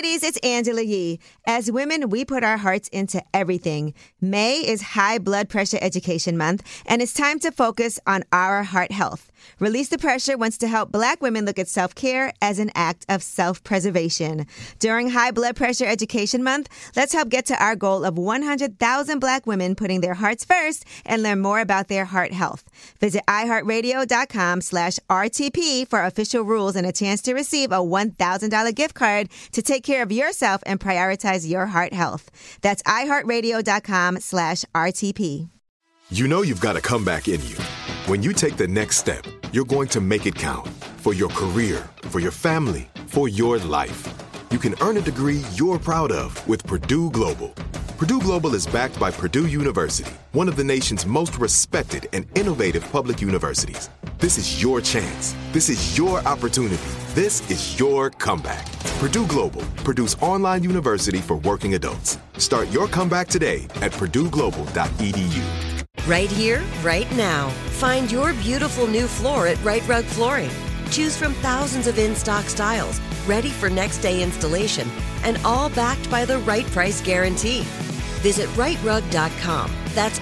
ladies, it's Angela Yee. As women, we put our hearts into everything. May is High Blood Pressure Education Month, and it's time to focus on our heart health. Release the Pressure wants to help Black women look at self-care as an act of self-preservation. During High Blood Pressure Education Month, let's help get to our goal of 100,000 Black women putting their hearts first and learn more about their heart health. Visit iHeartRadio.com/RTP for official rules and a chance to receive a $1,000 gift card to take care of yourself and prioritize your heart health. That's iHeartRadio.com/RTP. You know you've got a comeback in you. When you take the next step, you're going to make it count for your career, for your family, for your life. You can earn a degree you're proud of with Purdue Global. Purdue Global is backed by Purdue University, one of the nation's most respected and innovative public universities. This is your chance. This is your opportunity. This is your comeback. Purdue Global, Purdue's online university for working adults. Start your comeback today at purdueglobal.edu. Right here, right now. Find your beautiful new floor at Right Rug Flooring. Choose from thousands of in-stock styles, ready for next day installation, and all backed by the right price guarantee. Visit rightrug.com. That's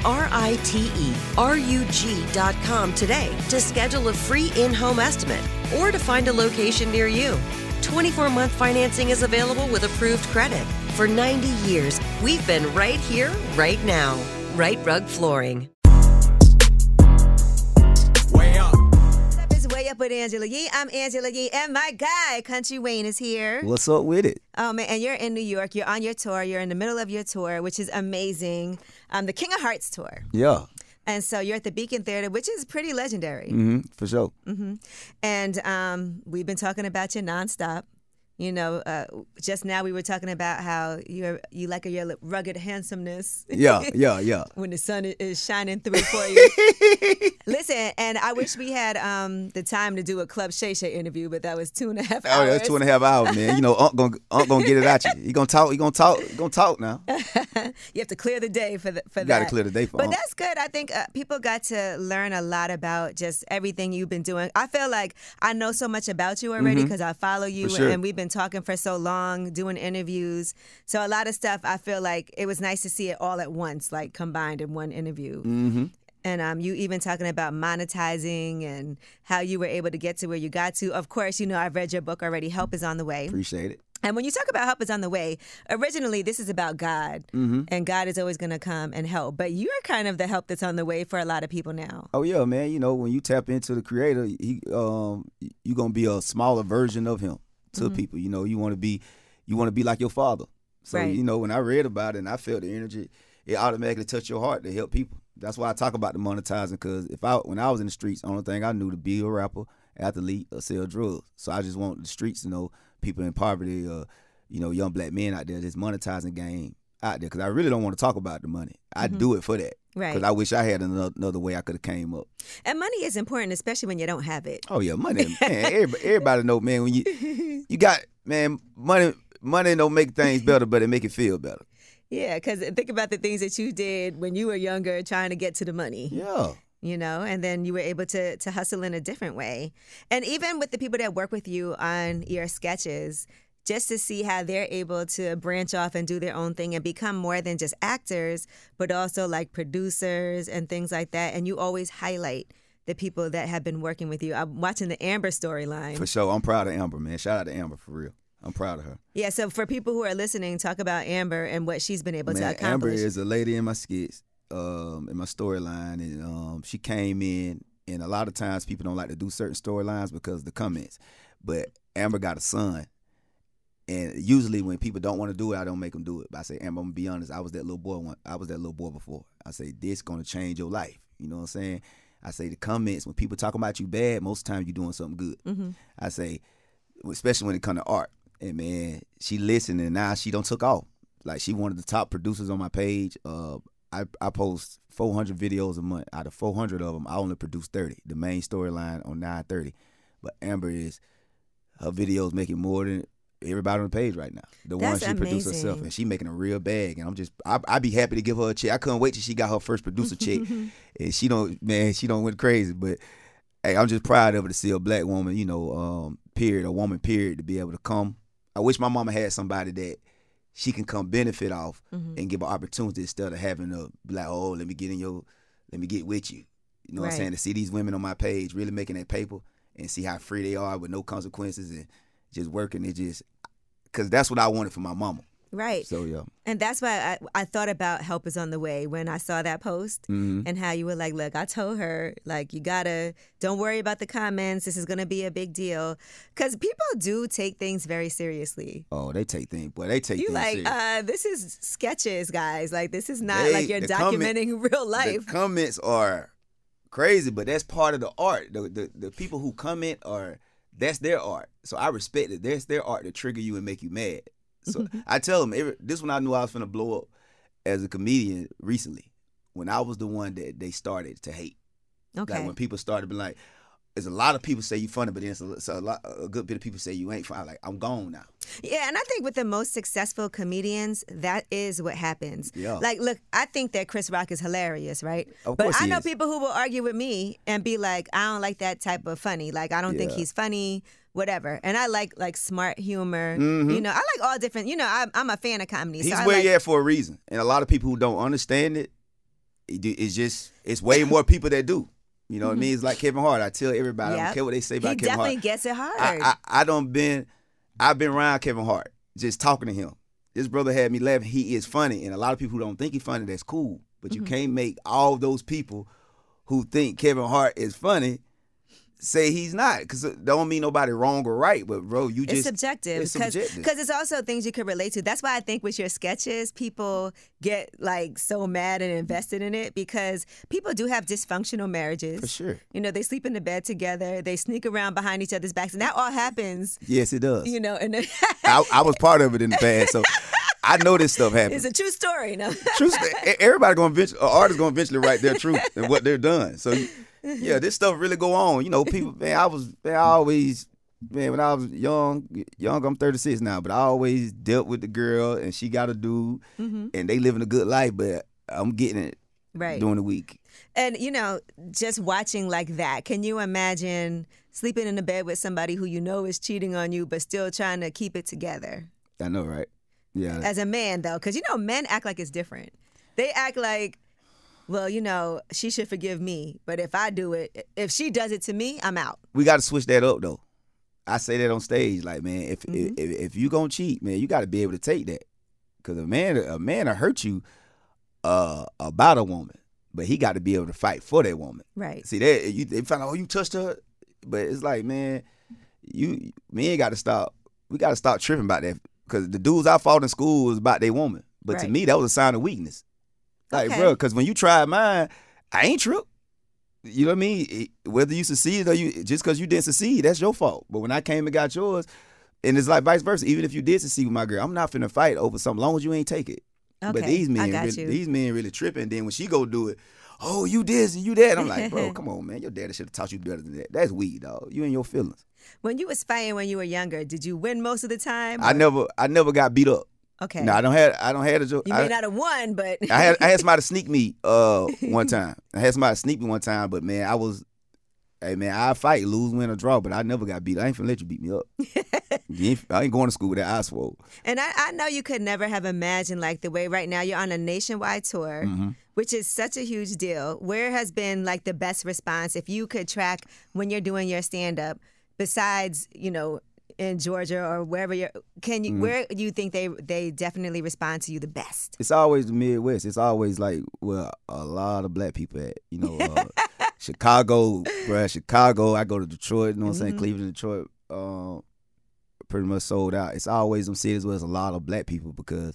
RITERUG.com today to schedule a free in-home estimate or to find a location near you. 24-month financing is available with approved credit. For 90 years, we've been right here, right now. Right Rug Flooring. Way up. What's up? It's Way Up with Angela Yee. I'm Angela Yee, and my guy, Country Wayne, is here. What's up with it? Oh, man, and you're in New York. You're on your tour. You're in the middle of your tour, which is amazing. The King of Hearts tour. Yeah. And so you're at the Beacon Theater, which is pretty legendary. For sure. And we've been talking about you nonstop. You know, just now we were talking about how you like your rugged handsomeness. Yeah. When the sun is shining through for you. Listen, and I wish we had the time to do a Club Shay Shay interview, but that was 2.5 hours. Oh, that's 2.5 hours, man. You know, Unc gonna get it at you. He gonna talk now. You have to clear the day for that. You gotta clear the day for But Unc. that's good. I think people got to learn a lot about just everything you've been doing. I feel like I know so much about you already because I follow you, For sure. and we've been talking for so long, doing interviews. So a lot of stuff, I feel like it was nice to see it all at once, like combined in one interview. And you even talking about monetizing and how you were able to get to where you got to. Of course, you know, I've read your book already, Help is on the Way. Appreciate it. And when you talk about help is on the way, originally this is about God, and God is always going to come and help. But you're kind of the help that's on the way for a lot of people now. Oh yeah, man. You know, when you tap into the Creator, you gonna be a smaller version of Him to people. You know, you want to be like your Father. So Right. you know, when I read about it and I felt the energy, it automatically touched your heart to help people. That's why I talk about the monetizing, because when I was in the streets, the only thing I knew to be a rapper, athlete, or sell drugs. So I just want the streets to know people in poverty, young Black men out there, this monetizing game out there. Because I really don't want to talk about the money. I do it for that. Right. Because I wish I had another way I could have came up. And money is important, especially when you don't have it. Oh yeah, money, man. Everybody know, man. When you got, man, money don't make things better, but it make it feel better. Yeah, because think about the things that you did when you were younger trying to get to the money. Yeah. You know, and then you were able to hustle in a different way. And even with the people that work with you on your sketches, just to see how they're able to branch off and do their own thing and become more than just actors, but also like producers and things like that. And you always highlight the people that have been working with you. I'm watching the Amber storyline. For sure. I'm proud of Amber, man. Shout out to Amber, for real. I'm proud of her. Yeah, so for people who are listening, talk about Amber and what she's been able to accomplish. Amber is a lady in my skits, in my storyline, and she came in, and a lot of times people don't like to do certain storylines because of the comments. But Amber got a son, and usually when people don't want to do it, I don't make them do it. But I say, Amber, I'm gonna be honest, I was that little boy before. I say, this gonna change your life. You know what I'm saying? I say the comments, when people talk about you bad, most of the time you're doing something good. I say, especially when it comes to art. And man, she listened, and now she don't took off. Like, she one of the top producers on my page. I post 400 videos a month. Out of 400 of them, I only produce 30. The main storyline on 930. But Amber her videos making more than everybody on the page right now. The That's one she produced herself, and she making a real bag. And I'd be happy to give her a check. I couldn't wait till she got her first producer check. And she don't went crazy. But hey, I'm just proud of her to see a Black woman, period, to be able to come I wish my mama had somebody that she can come benefit off and give her opportunity instead of having to be like, oh, let me get with you. You know what I'm saying? To see these women on my page really making that paper and see how free they are with no consequences and just working. Because that's what I wanted for my mama. Right. So, yeah. And that's why I thought about Help Is On The Way when I saw that post and how you were like, look, I told her, like, don't worry about the comments. This is going to be a big deal. Because people do take things very seriously. Oh, they take things serious. This is sketches, guys. Like, this is not like you're documenting real life. The comments are crazy, but that's part of the art. The people who comment that's their art. So I respect it. That's their art to trigger you and make you mad. So I tell them, this one I knew I was finna blow up as a comedian recently, when I was the one that they started to hate. Okay. Like when people started being like, there's a lot of people say you funny, but then a good bit of people say you ain't funny. Like, I'm gone now. Yeah, and I think with the most successful comedians, that is what happens. Yeah. Like, look, I think that Chris Rock is hilarious, right? Of but course I he know is. people who will argue with me and be like, I don't like that type of funny. Like, I don't think he's funny, whatever. And I like smart humor. You know, I like all different, I'm a fan of comedy. He's so where you're at for a reason. And a lot of people who don't understand it, it's way more people that do. You know what I mean? It's like Kevin Hart. I tell everybody, I don't care what they say about Kevin Hart. He definitely gets it hard. I've been around Kevin Hart, just talking to him. This brother had me laughing. He is funny. And a lot of people who don't think he's funny, that's cool. But you can't make all those people who think Kevin Hart is funny say he's not, because it don't mean nobody wrong or right, but bro, it's subjective. It's subjective. Because it's also things you could relate to. That's why I think with your sketches, people get like so mad and invested in it, because people do have dysfunctional marriages. For sure. You know, they sleep in the bed together, they sneak around behind each other's backs, and that all happens. Yes, it does. You know, and then I was part of it in the past, so I know this stuff happens. It's a true story. No? True. Everybody artist gonna eventually write their truth and what they're done. So yeah, this stuff really go on. You know, people. When I was young, I'm 36 now, but I always dealt with the girl, and she got a dude, and they living a good life. But I'm getting it during the week. And just watching like that, can you imagine sleeping in the bed with somebody who you know is cheating on you, but still trying to keep it together? I know, right? Yeah. As a man, though, because men act like it's different. They act like, well, she should forgive me, but if I do it, if she does it to me, I'm out. We got to switch that up, though. I say that on stage, like, man, if you gonna cheat, man, you got to be able to take that, because a man will hurt you about a woman, but he got to be able to fight for that woman. Right. See that they find out, you touched her, but it's like, man, men got to stop. We got to stop tripping about that, because the dudes I fought in school was about their woman, but to me that was a sign of weakness. Like, bro, because when you tried mine, I ain't tripped. You know what I mean? Whether you succeed or just because you didn't succeed, that's your fault. But when I came and got yours, and it's like vice versa. Even if you did succeed with my girl, I'm not finna fight over something, long as you ain't take it. Okay, but these men really tripping. Then when she go do it, oh, you this and you that. I'm like, bro, come on, man. Your daddy should have taught you better than that. That's weak, dog. You in your feelings. When you was fighting when you were younger, did you win most of the time? I never got beat up. Okay. No, I don't have a joke. You may not have won, but I had somebody sneak me one time. But man, I fight, lose, win, or draw, but I never got beat. I ain't finna let you beat me up. I ain't going to school with that eye swole. And I know you could never have imagined, like, the way right now you're on a nationwide tour, which is such a huge deal. Where has been like the best response, if you could track when you're doing your stand-up, besides, in Georgia or wherever where do you think they definitely respond to you the best? It's always the Midwest. It's always like where a lot of black people at. Chicago, bruh, Chicago. I go to Detroit, you know what I'm saying? Cleveland, Detroit, pretty much sold out. It's always them cities where there's a lot of black people, because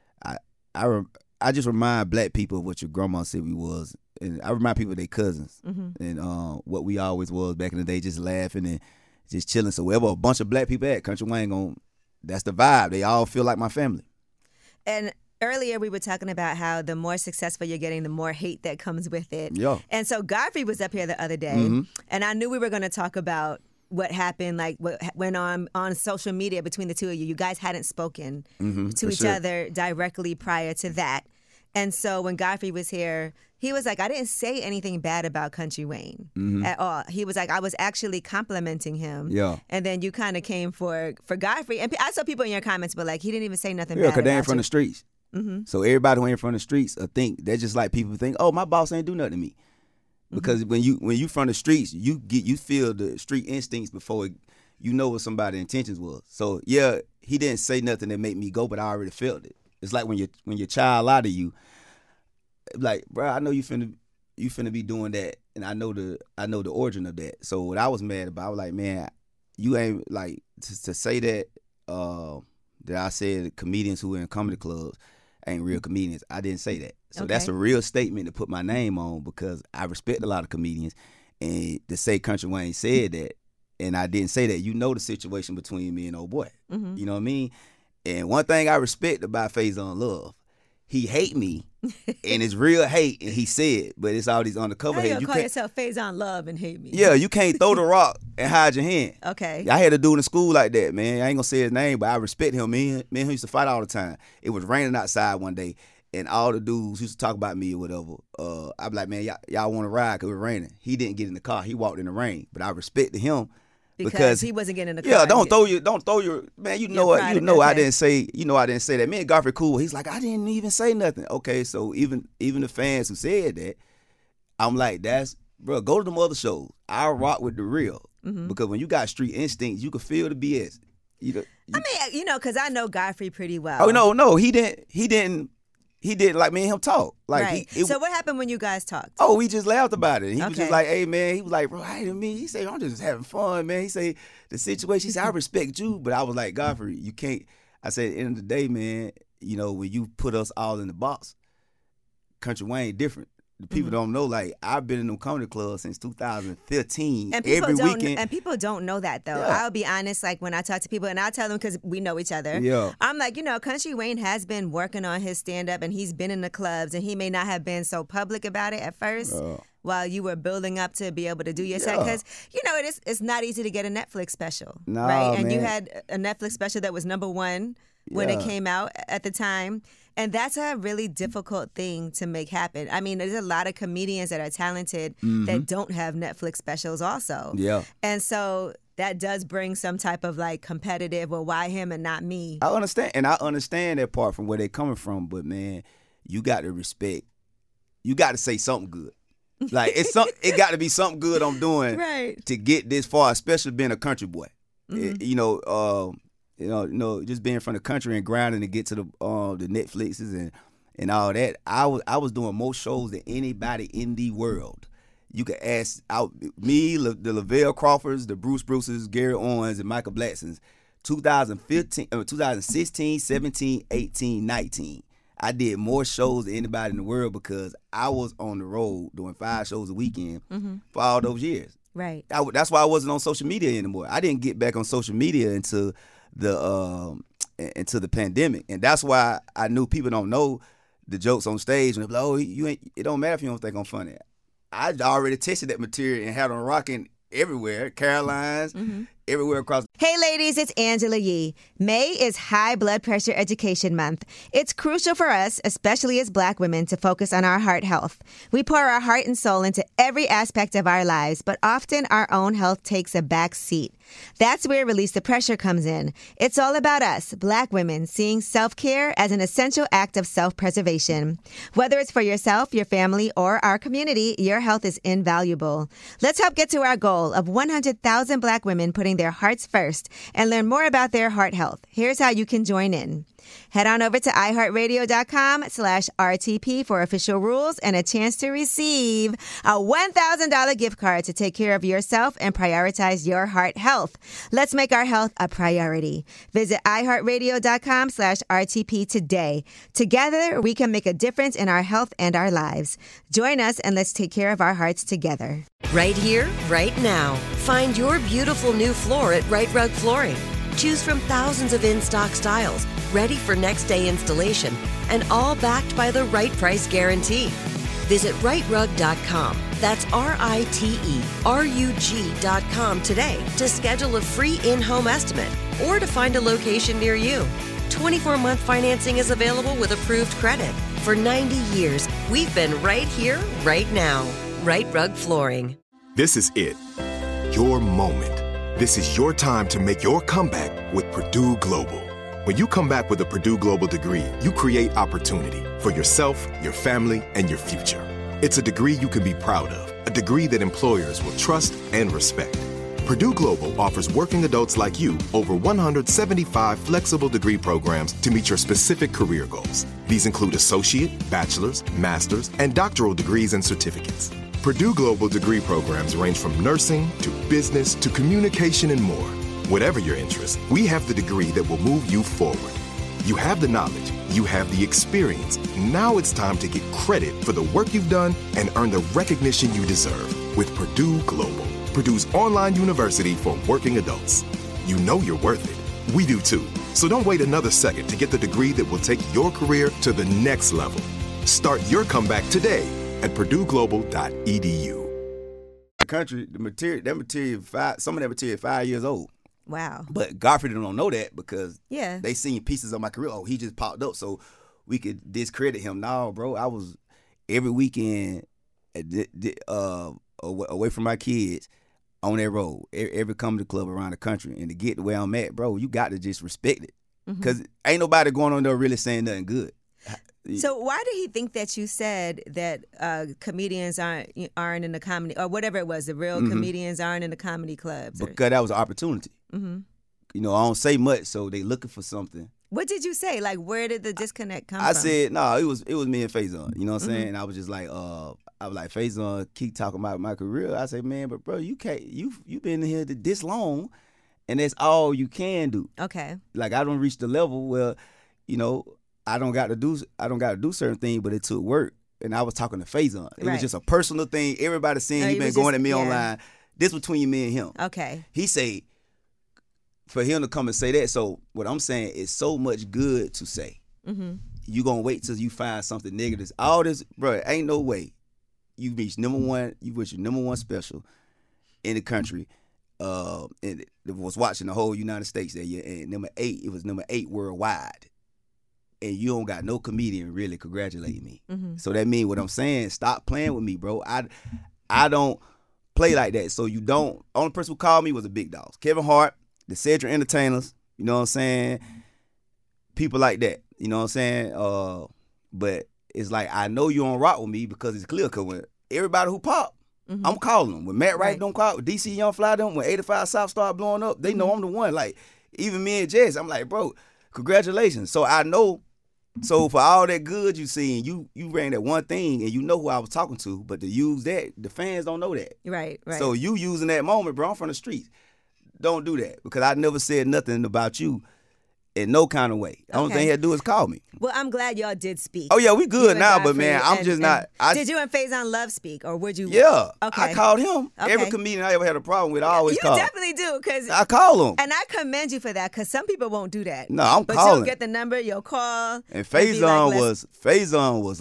I just remind black people of what your grandma said we was. And I remind people of their cousins and what we always was back in the day, just laughing and just chilling. So wherever a bunch of black people at, Country Wayne that's the vibe. They all feel like my family. And earlier we were talking about how the more successful you're getting, the more hate that comes with it. Yeah. And so Godfrey was up here the other day, and I knew we were going to talk about what happened, like what went on social media between the two of you. You guys hadn't spoken to each other directly prior to that. And so when Godfrey was here, he was like, I didn't say anything bad about Country Wayne at all. He was like, I was actually complimenting him. Yeah. And then you kind of came for Godfrey. And I saw people in your comments, but like, he didn't even say nothing Yeah, bad because they about ain't from you. the streets. So everybody who ain't from the streets think they're just like people think, oh, my boss ain't do nothing to me. Because when you from the streets, you feel the street instincts before you know what somebody's intentions was. So yeah, he didn't say nothing that made me go, but I already felt it. It's like when your child lie to you, like, bro, I know you finna be doing that, and I know the origin of that. So what I was mad about, I was like, man, you ain't like to say that that I said comedians who are in comedy clubs ain't real comedians. I didn't say that. So that's a real statement to put my name on, because I respect a lot of comedians, and to say Country Wayne said that, and I didn't say that. You know the situation between me and old boy. You know what I mean? And one thing I respect about Faison Love, he hate me, and it's real hate, and he said, but it's all these undercover hate. You call yourself Faison Love and hate me. Yeah, you can't throw the rock and hide your hand. Okay. I had a dude in school like that, man. I ain't gonna say his name, but I respect him. Me and him used to fight all the time. It was raining outside one day, and all the dudes used to talk about me or whatever. I'd be like, man, y'all want to ride because it was raining. He didn't get in the car. He walked in the rain. But I respected him. Because he wasn't getting in the car. Yeah, don't throw your man. You know what? You know I didn't say. You know I didn't say that. Me and Godfrey cool. He's like, I didn't even say nothing. Okay, so even the fans who said that, I'm like, bro. Go to them other shows. I rock with the real, because when you got street instincts, you can feel the BS. I mean, because I know Godfrey pretty well. Oh no, he didn't. He didn't like me and him talk. Like, right. So what happened when you guys talked? Oh, we just laughed about it. He was just like, hey, man. He was like, bro, I didn't mean. He said, I'm just having fun, man. He said, the situation, he said, I respect you. But I was like, Godfrey, you can't. I said, at the end of the day, man, when you put us all in the box, Country Wayne different. The people don't know, like, I've been in them comedy clubs since 2015, and every weekend. And people don't know that, though. Yeah. I'll be honest, like, when I talk to people, and I'll tell them because we know each other. Yeah. I'm like, Country Wayne has been working on his stand-up, and he's been in the clubs, and he may not have been so public about it at first while you were building up to be able to do your set. Because, it's not easy to get a Netflix special, right? And you had a Netflix special that was #1 when it came out at the time. And that's a really difficult thing to make happen. I mean, there's a lot of comedians that are talented that don't have Netflix specials also. Yeah. And so that does bring some type of like competitive, well, why him and not me? I understand. And I understand that part from where they're coming from. But, man, you got to respect. You got to say something good. Like, it got to be something good I'm doing to get this far, especially being a country boy. Just being from the country and grinding to get to the Netflixes and all that. I was doing more shows than anybody in the world. You could ask me, the Lavelle Crawfords, the Bruce Bruces, Gary Owens, and Michael Blacksons. 2016, 17, 18, 19. I did more shows than anybody in the world because I was on the road doing 5 shows a weekend for all those years. Right. That's why I wasn't on social media anymore. I didn't get back on social media until the pandemic, and that's why I knew people don't know the jokes on stage. And they're like, oh, you ain't. It don't matter if you don't think I'm funny. I already tested that material and had them rocking everywhere, Caroline's, everywhere across. Hey ladies, it's Angela Yee. May is High Blood Pressure Education Month. It's crucial for us, especially as Black women, to focus on our heart health. We pour our heart and soul into every aspect of our lives, but often our own health takes a back seat. That's where Release the Pressure comes in. It's all about us, Black women, seeing self-care as an essential act of self-preservation. Whether it's for yourself, your family, or our community, your health is invaluable. Let's help get to our goal of 100,000 Black women putting their hearts first and learn more about their heart health. Here's how you can join in. Head on over to iHeartRadio.com/RTP for official rules and a chance to receive a $1,000 gift card to take care of yourself and prioritize your heart health. Let's make our health a priority. Visit iHeartRadio.com/RTP today. Together, we can make a difference in our health and our lives. Join us and let's take care of our hearts together. Right here, right now. Find your beautiful new floor at Right Rug Flooring. Choose from thousands of in-stock styles, ready for next day installation, and all backed by the right price guarantee. Visit rightrug.com. That's RITERUG.com today to schedule a free in-home estimate or to find a location near you. 24-month financing is available with approved credit. For 90 years, we've been right here, right now. Right Rug Flooring. This is it. Your moment. This is your time to make your comeback with Purdue Global. When you come back with a Purdue Global degree, you create opportunity for yourself, your family, and your future. It's a degree you can be proud of, a degree that employers will trust and respect. Purdue Global offers working adults like you over 175 flexible degree programs to meet your specific career goals. These include associate, bachelor's, master's, and doctoral degrees and certificates. Purdue Global degree programs range from nursing to business to communication and more. Whatever your interest, we have the degree that will move you forward. You have the knowledge, you have the experience. Now it's time to get credit for the work you've done and earn the recognition you deserve with Purdue Global, Purdue's online university for working adults. You know you're worth it. We do too. So don't wait another second to get the degree that will take your career to the next level. Start your comeback today at purdueglobal.edu. The country, some of that material 5 years old. Wow. But Godfrey don't know that because Yeah. they seen pieces of my career. Oh, he just popped up, so we could discredit him. No, bro, I was every weekend away from my kids on that road, every comedy club around the country. And to get to where I'm at, bro, you got to just respect it. Because ain't nobody going on there really saying nothing good. So why did he think that you said that comedians aren't in the comedy, or whatever it was, the real comedians aren't in the comedy clubs? Because that was an opportunity. You know, I don't say much, so they looking for something. What did you say? Like, where did the disconnect come I from? said, no, it was me and Faison. You know what I'm saying? And I was just like, I was like, Faison keep talking about my career. I said, man, but bro, you can't. You been here this long, and that's all you can do. Okay. Like I don't reach the level where, you know, I don't got to do certain things, but it took work. And I was talking to Faison. It was just a personal thing. Everybody saying he been going at me online. This between me and him. Okay. He say, for him to come and say that. So what I'm saying is so much good to say. You gonna wait till you find something negative. All this, bro, ain't no way. You reach number one. You reach your number one special in the country. And it was watching the whole United States that year. And it was number 8 worldwide. And you don't got no comedian really congratulating me. So that mean what I'm saying, stop playing with me, bro. I don't play like that. So you don't. Only person who called me was the big dogs. Kevin Hart, the Cedric Entertainers, you know what I'm saying? People like that, you know what I'm saying? But it's like, I know you don't rock with me because it's clear, because when everybody who pop, I'm calling them. When Matt Wright don't call, DC Young Fly them, when 85 South start blowing up, they know I'm the one. Like, even me and Jess, I'm like, bro, congratulations. So I know, so for all that good you seen, you ran that one thing and you know who I was talking to, but to use that, the fans don't know that. Right. So you using that moment, bro, I'm from the streets. Don't do that, because I never said nothing about you in no kind of way. The only thing he had to do is call me. Well, I'm glad y'all did speak. Oh, yeah, we good now, but man, I'm just not. Did you and Faison Love speak, or would you? Yeah. Okay. I called him. Okay. Every comedian I ever had a problem with, I always call. You definitely do, because I call him. And I commend you for that, because some people won't do that. No, I'm but calling. You'll get the number, you'll call. And Faison was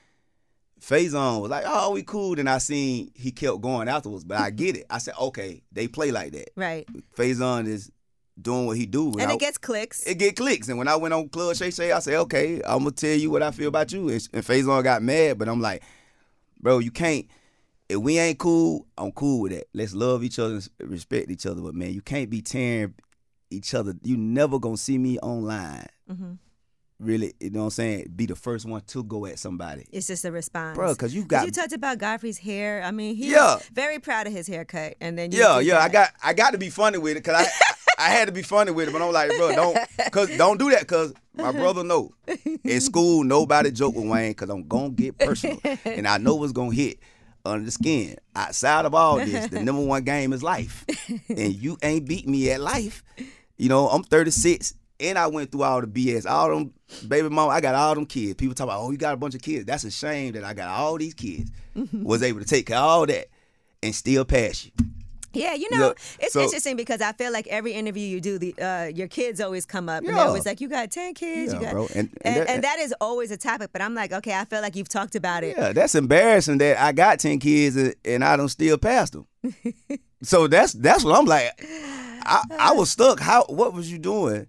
like, oh, we cool. Then I seen he kept going afterwards, but I get it. I said, okay, they play like that. Right. Faison is doing what he do. And it gets clicks. It get clicks. And when I went on Club Shay Shay, I said, okay, I'm going to tell you what I feel about you. And Faison got mad, but I'm like, bro, you can't. If we ain't cool, I'm cool with that. Let's love each other and respect each other. But, man, you can't be tearing each other. You never going to see me online. Really, you know what I'm saying, be the first one to go at somebody. It's just a response. Bro, because you talked about Godfrey's hair. I mean, he was very proud of his haircut. And then I got to be funny with it, because I had to be funny with it, but I'm like, bro, don't do that, because my brother know. In school, nobody joke with Wayne, because I'm going to get personal. And I know what's going to hit under the skin. Outside of all this, the number one game is life. And you ain't beat me at life. You know, I'm 36. And I went through all the BS, all them baby mama. I got all them kids. People talk about, oh, you got a bunch of kids. That's a shame that I got all these kids. Was able to take care of all that and still pass you. Yeah, it's interesting, because I feel like every interview you do, your kids always come up. And they're always like, you got 10 kids. Yeah, you got, bro. And that is always a topic. But I'm like, okay, I feel like you've talked about it. Yeah, that's embarrassing that I got 10 kids and I don't still pass them. So that's what I'm like. I was stuck. What was you doing?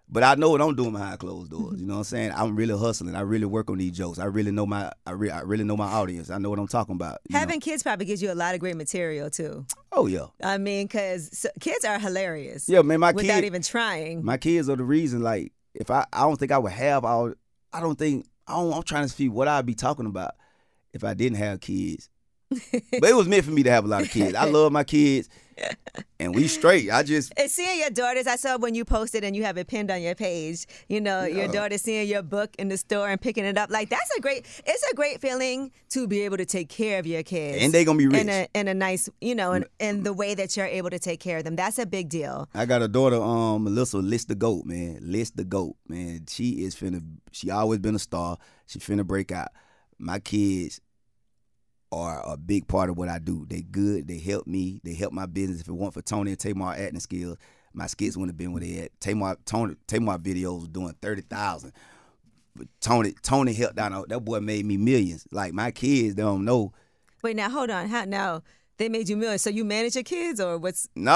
But I know what I'm doing behind closed doors. You know what I'm saying? I'm really hustling. I really work on these jokes. I really know my really know my audience. I know what I'm talking about. Having kids probably gives you a lot of great material too. Oh yeah. I mean, because kids are hilarious. Yeah, man. Without even trying. My kids are the reason. Like, if I don't think I would have all. I'm trying to see what I'd be talking about if I didn't have kids. But it was meant for me to have a lot of kids. I love my kids, and we straight. And seeing your daughters, I saw when you posted and you have it pinned on your page, your daughter seeing your book in the store and picking it up. Like, it's a great feeling to be able to take care of your kids. And they gonna be rich. In a nice, in the way that you're able to take care of them. That's a big deal. I got a daughter, Melissa, List the Goat, man. List the Goat, man. She always been a star. She finna break out. My kids are a big part of what I do. They good. They help me. They help my business. If it weren't for Tony and Tamar acting skills, my skits wouldn't have been where they at. Tamar videos was doing 30,000. But Tony helped out. That boy made me millions. Like, my kids, they don't know. Wait, now hold on. How now? They made you millions. So you manage your kids, or what's? No,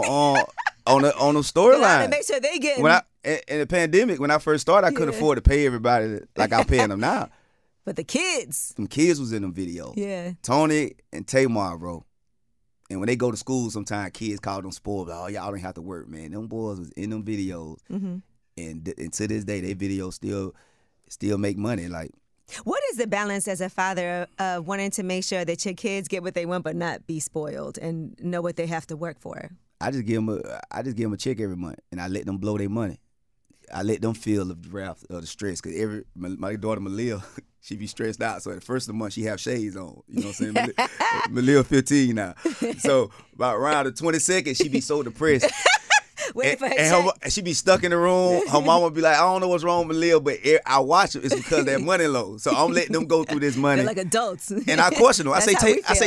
on the storyline. To make sure they get. In the pandemic, when I first started, I couldn't afford to pay everybody like I'm paying them now. But the kids. Them kids was in them videos. Yeah. Tony and Tamar, bro. And when they go to school, sometimes kids call them spoiled. Oh, y'all don't have to work, man. Them boys was in them videos. Mm-hmm. And to this day, their videos still make money. Like, what is the balance as a father of wanting to make sure that your kids get what they want but not be spoiled and know what they have to work for? I just give them a check every month, and I let them blow their money. I let them feel the draft of the stress, because my daughter Malia, she be stressed out. So at the first of the month, she have shades on. You know what I'm saying? Malia 15 now. So about around the 22nd, she be so depressed. Waiting for her and she be stuck in the room. Her mama be like, I don't know what's wrong with Malia, but I watch it. It's because their money low. So I'm letting them go through this money. They're like adults. And I question them. I say,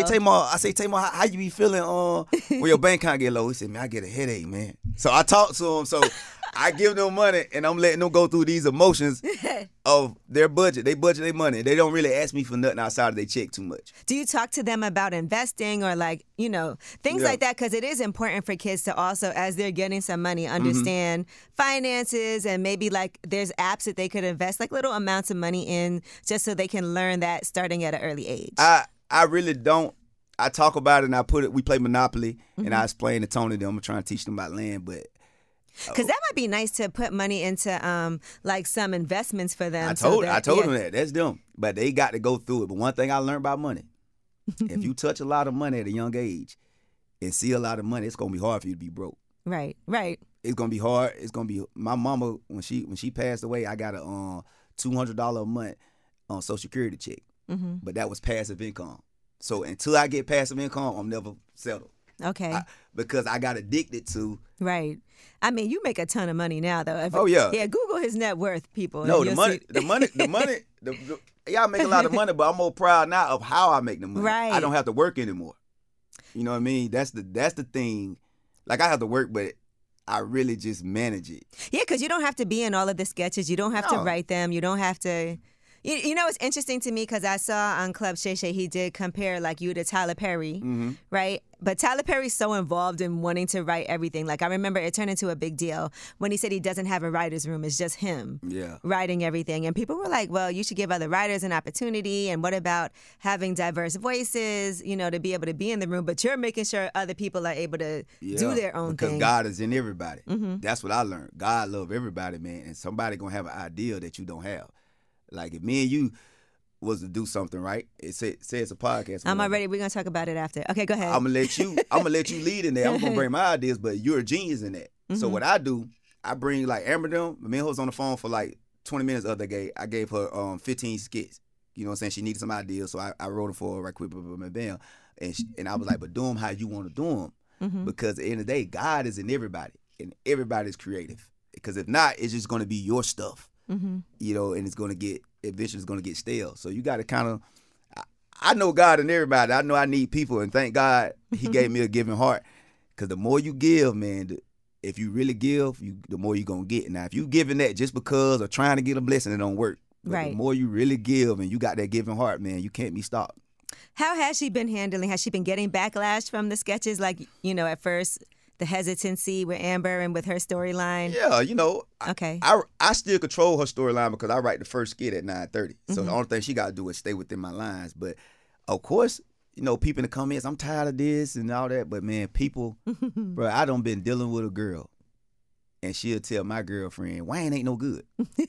Tamar, how you be feeling when your bank account get low? He said, man, I get a headache, man. So I talk to him. So I give them money, and I'm letting them go through these emotions of their budget. They budget their money. They don't really ask me for nothing outside of their check too much. Do you talk to them about investing or things like that? Because it is important for kids to also, as they're getting some money, understand finances, and maybe like there's apps that they could invest like little amounts of money in, just so they can learn that starting at an early age. I really don't. I talk about it, and we play Monopoly, and I explain to Tony them. I'm trying to teach them about land, but because that might be nice to put money into like some investments for them. I told them that. That's them. But they got to go through it. But one thing I learned about money, if you touch a lot of money at a young age and see a lot of money, it's going to be hard for you to be broke. Right. It's going to be hard. It's going to be, my mama, when she passed away, I got a $200 a month Social Security check. Mm-hmm. But that was passive income. So until I get passive income, I'm never settled. Okay. Because I got addicted to. Right. I mean, you make a ton of money now, though. Yeah. Yeah, Google his net worth, people. No, the money, y'all make a lot of money, but I'm more proud now of how I make the money. Right. I don't have to work anymore. You know what I mean? That's the thing. Like, I have to work, but I really just manage it. Yeah, because you don't have to be in all of the sketches. You don't have to write them. You don't have to. You know, it's interesting to me because I saw on Club Shay Shay, he did compare like you to Tyler Perry, right? But Tyler Perry's so involved in wanting to write everything. Like, I remember it turned into a big deal when he said he doesn't have a writer's room. It's just him writing everything. And people were like, well, you should give other writers an opportunity. And what about having diverse voices, to be able to be in the room? But you're making sure other people are able to do their own thing. Because God is in everybody. Mm-hmm. That's what I learned. God love everybody, man. And somebody going to have an idea that you don't have. Like, if me and you was to do something, right? It says a podcast. I'm already. We're gonna talk about it after. Okay, go ahead. I'm gonna let you lead in there. I'm gonna bring my ideas, but you're a genius in that. Mm-hmm. So what I do, I bring like Amber them. Me and her was on the phone for like 20 minutes the other day. I gave her 15 skits. You know what I'm saying? She needed some ideas, so I wrote them for her right quick, bam. And I was like, but do them how you want to do them, because at the end of the day, God is in everybody, and everybody's creative. Because if not, it's just gonna be your stuff. Mm-hmm. And it's going to eventually it's going to get stale. So you got to kind of, I know God in everybody. I know I need people, and thank God he gave me a giving heart. Because the more you give, man, if you really give, the more you're going to get. Now, if you giving that just because or trying to get a blessing, it don't work. But right. The more you really give and you got that giving heart, man, you can't be stopped. How has she been handling? Has she been getting backlash from the sketches? Like, at first the hesitancy with Amber and with her storyline? Yeah, you know, Okay. I still control her storyline because I write the first skit at 9:30. So the only thing she got to do is stay within my lines. But of course, you know, people in the comments, I'm tired of this and all that. But man, people, bro, I done been dealing with a girl, and she'll tell my girlfriend, Wayne ain't no good.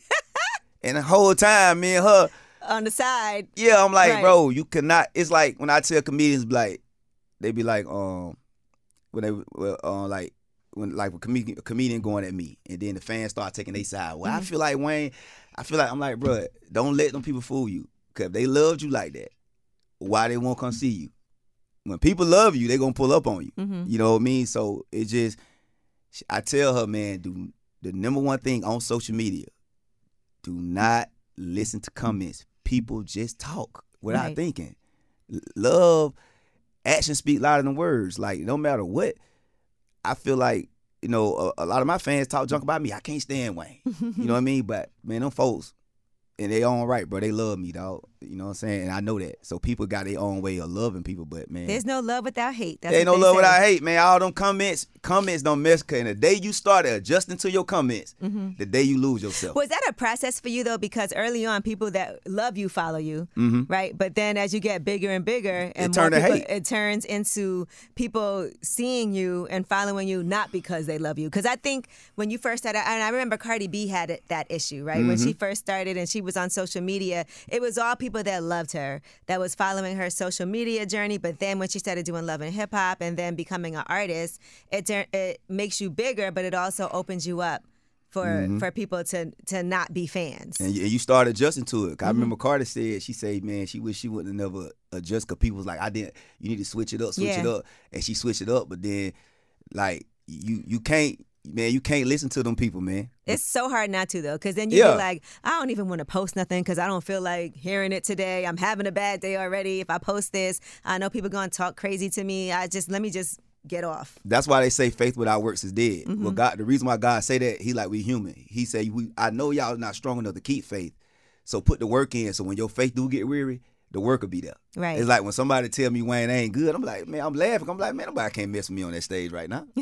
And the whole time, me and her on the side. Yeah, I'm like, Right. bro, you cannot. It's like when I tell comedians, like, they be like, when they, like, when like a comedian going at me, and then the fans start taking their side. Well, I feel like Wayne. I'm like, bro, don't let them people fool you. Cause if they loved you like that, why they won't come see you? When people love you, they gonna pull up on you. You know what I mean? So it just, I tell her, man, do the number one thing on social media. Do not listen to comments. People just talk without Right. thinking. Love, action speak louder than words. Like, no matter what, I feel like, you know, a lot of my fans talk junk about me. I can't stand Wayne. You know what I mean? But, man, them folks, and they all right, bro. They love me, dog. You know what I'm saying? And I know that. So people got their own way of loving people, but, man. There's no love without hate. That's There ain't what no they love say. without hate, man. All them comments don't mess. And the day you started adjusting to your comments, the day you lose yourself. Was that a process for you though? Because early on, people that love you follow you, right? But then as you get bigger and bigger, and more turned to people, hate. it turns into people seeing you and following you not because they love you. Because I think when you first started, and I remember Cardi B had that issue, right? When she first started and she was on social media, it was all people that loved her, that was following her social media journey. But then when she started doing Love and Hip Hop and then becoming an artist, it makes you bigger, but it also opens you up for people to not be fans. And you start adjusting to it. 'Cause I remember Carter said, she said, man, she wish she wouldn't have never adjust because people was like, you need to switch it up. And she switched it up. But then, like, you can't listen to them people, man. It's so hard not to, though, because then you be like, I don't even want to post nothing because I don't feel like hearing it today. I'm having a bad day already. If I post this, I know people going to talk crazy to me. Let me just get off. That's why they say faith without works is dead. Well, God, the reason why God say that, he like, we human. He say, I know y'all not strong enough to keep faith, so put the work in. So when your faith do get weary, the work will be there. Right. It's like when somebody tell me Wayne ain't good, I'm like, man, I'm laughing. I'm like, man, nobody can't mess with me on that stage right now.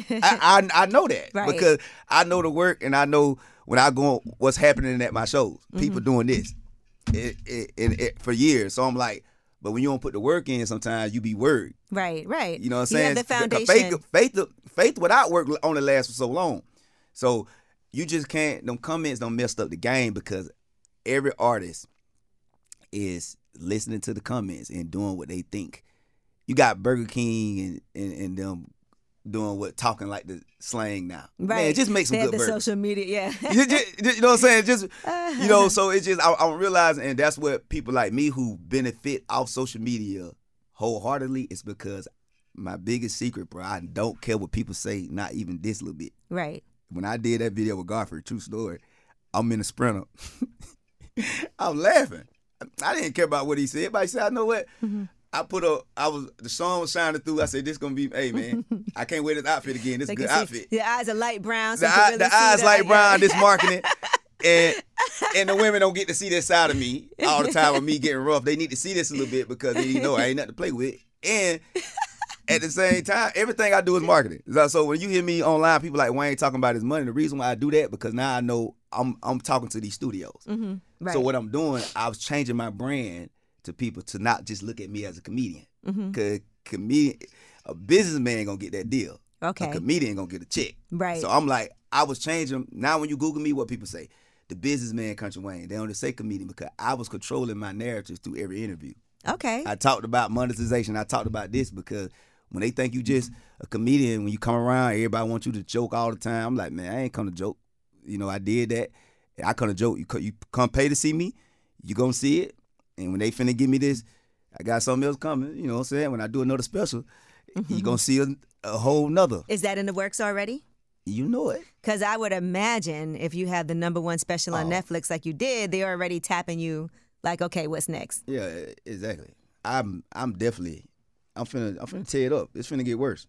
I know that. Right. Because I know the work, and I know when I go what's happening at my shows. People doing this for years. So I'm like, but when you don't put the work in, sometimes you be worried. Right. You know what I'm You saying? have the foundation. Faith without work only lasts for so long. So you just can't, them comments don't mess up the game, because every artist is listening to the comments and doing what they think. You got Burger King and them doing talking like the slang now. Right. Man, just make some They have good the burgers. social media, yeah. You know what I'm saying? Just, you know, so it's just, I'm realizing, and that's what people like me who benefit off social media wholeheartedly, is because my biggest secret, bro, I don't care what people say, not even this little bit. Right. When I did that video with Godfrey, true story, I'm in a Sprinter. I'm laughing. I didn't care about what he said, but he said, I know what? The sun was shining through. I said, this gonna be, hey man, I can't wear this outfit again. This is a good outfit. The eyes are light brown. So The eyes light brown, this marketing. And the women don't get to see this side of me all the time with me getting rough. They need to see this a little bit, because they know I ain't nothing to play with. And at the same time, everything I do is marketing. So when you hear me online, people like Wayne talking about his money. The reason why I do that, because now I know I'm talking to these studios. Right. So what I'm doing, I was changing my brand to people to not just look at me as a comedian. Because a businessman gonna get that deal. Okay. A comedian gonna get a check. Right. So I'm like, I was changing. Now when you Google me, what people say, the businessman Country Wayne. They don't say comedian, because I was controlling my narratives through every interview. Okay. I talked about monetization. I talked about this because when they think you just a comedian, when you come around, everybody wants you to joke all the time. I'm like, man, I ain't come to joke. You know, I did that. I come to joke. You come pay to see me, you gonna see it. And when they finna give me this, I got something else coming. You know what I'm saying? When I do another special, you gonna see a whole nother. Is that in the works already? You know it. Because I would imagine if you have the #1 special on Netflix like you did, they're already tapping you like, okay, what's next? Yeah, exactly. I'm definitely, I'm finna tear it up. It's finna get worse.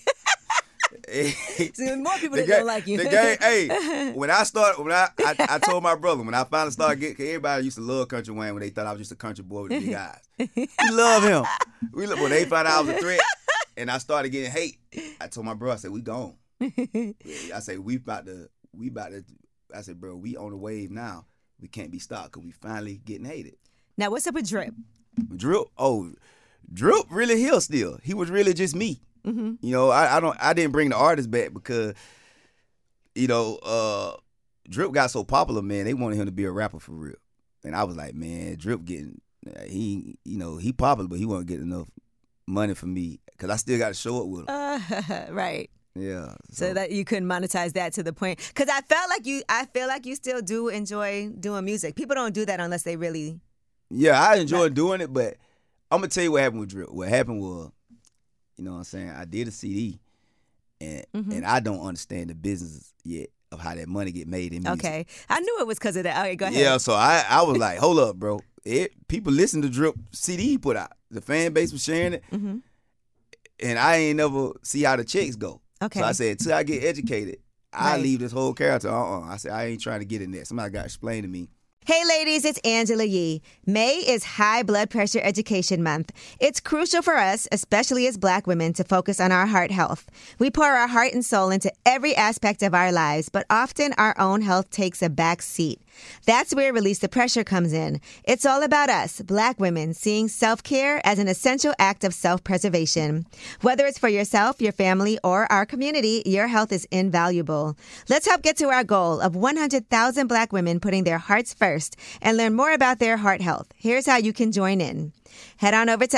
See, more people that don't like you. The game, hey, when I told my brother, when I finally started getting, cause everybody used to love Country Wayne when they thought I was just a country boy with the big eyes. We love him. When they found out I was a threat and I started getting hate, I told my brother, I said, we gone. I say we about to. I said, bro, we on the wave now. We can't be stopped because we finally getting hated. Now, what's up with Drip? Drip really here still. He was really just me. Mm-hmm. You know, I didn't bring the artist back because, you know, Drip got so popular, man. They wanted him to be a rapper for real, and I was like, man, Drip he popular, but he won't get enough money for me because I still got to show up with him. Right. Yeah. So that you couldn't monetize that to the point, because I feel like you still do enjoy doing music. People don't do that unless they really. Yeah, I enjoy doing it, but I'm gonna tell you what happened with Drip. What happened was, you know what I'm saying, I did a CD, and I don't understand the business yet of how that money get made in music. Okay, I knew it was because of that. Okay, go ahead. Yeah, so I was like, hold up, bro. People listen to Drip CD he put out. The fan base was sharing it, and I ain't never see how the checks go. Okay. So I said, till I get educated, I leave this whole character. I said, I ain't trying to get in there. Somebody got to explain to me. Hey ladies, it's Angela Yee. May is High Blood Pressure Education Month. It's crucial for us, especially as Black women, to focus on our heart health. We pour our heart and soul into every aspect of our lives, but often our own health takes a back seat. That's where Release the Pressure comes in. It's all about us, Black women, seeing self-care as an essential act of self-preservation. Whether it's for yourself, your family, or our community, your health is invaluable. Let's help get to our goal of 100,000 Black women putting their hearts first and learn more about their heart health. Here's how you can join in. Head on over to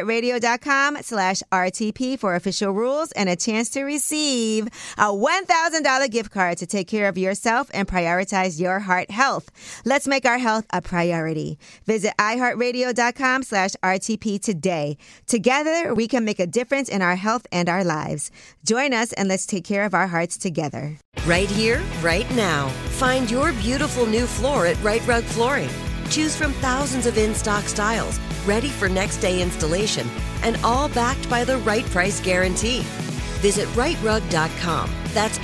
iHeartRadio.com/RTP for official rules and a chance to receive a $1,000 gift card to take care of yourself and prioritize your heart health. Let's make our health a priority. Visit iHeartRadio.com/RTP today. Together, we can make a difference in our health and our lives. Join us and let's take care of our hearts together. Right here, right now. Find your beautiful new floor at Right Rug Flooring. Choose from thousands of in-stock styles, ready for next day installation, and all backed by the right price guarantee. Visit rightrug.com. That's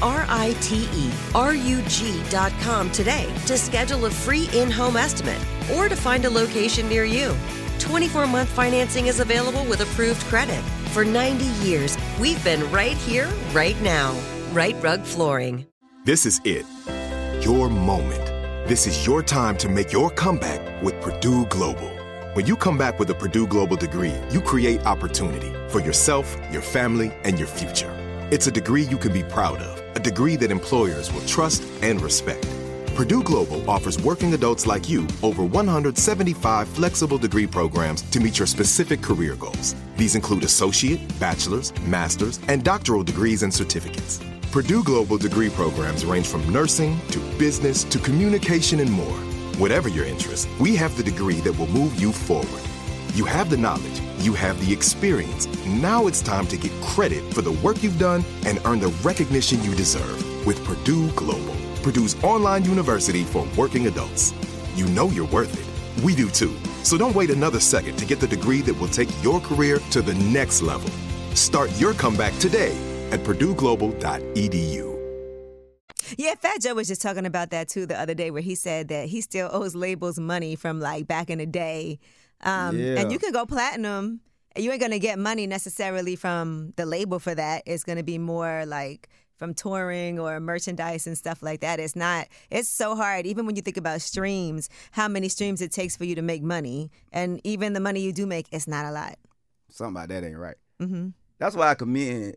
RITERUG.com today to schedule a free in-home estimate or to find a location near you. 24-month financing is available with approved credit. For 90 years, we've been right here, right now. Right Rug Flooring. This is it. Your moment. This is your time to make your comeback with Purdue Global. When you come back with a Purdue Global degree, you create opportunity for yourself, your family, and your future. It's a degree you can be proud of, a degree that employers will trust and respect. Purdue Global offers working adults like you over 175 flexible degree programs to meet your specific career goals. These include associate, bachelor's, master's, and doctoral degrees and certificates. Purdue Global degree programs range from nursing to business to communication and more. Whatever your interest, we have the degree that will move you forward. You have the knowledge, you have the experience. Now it's time to get credit for the work you've done and earn the recognition you deserve with Purdue Global, Purdue's online university for working adults. You know you're worth it. We do too. So don't wait another second to get the degree that will take your career to the next level. Start your comeback today at purdueglobal.edu. Yeah, Fat Joe was just talking about that too the other day, where he said that he still owes labels money from like back in the day. And you can go platinum. You ain't going to get money necessarily from the label for that. It's going to be more like from touring or merchandise and stuff like that. It's so hard. Even when you think about streams, how many streams it takes for you to make money. And even the money you do make, it's not a lot. Something about that ain't right. Mm-hmm. That's why I commend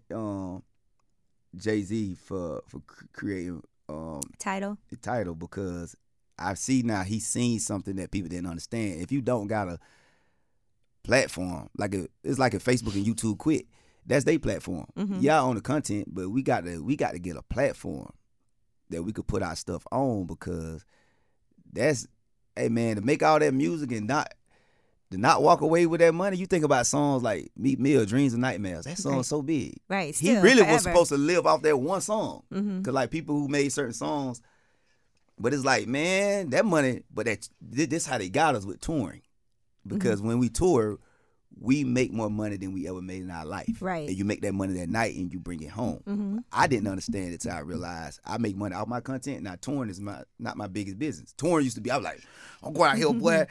Jay-Z for creating Tidal, because I see now he's seen something that people didn't understand. If you don't got a platform, it's like if Facebook and YouTube quit, that's their platform. Mm-hmm. Y'all own the content, but we got to get a platform that we could put our stuff on, because that's, hey man, to make all that music and not walk away with that money. You think about songs like Meek Mill, Dreams and Nightmares. That song's so big. Right. He really was supposed to live off that one song. Mm-hmm. Because like people who made certain songs, but it's like, man, that money, but this how they got us with touring. Because when we tour, we make more money than we ever made in our life. Right. And you make that money that night and you bring it home. Mm-hmm. I didn't understand it until I realized I make money off my content. Now touring is not my biggest business. Touring used to be, I was like, I'm going out here, boy,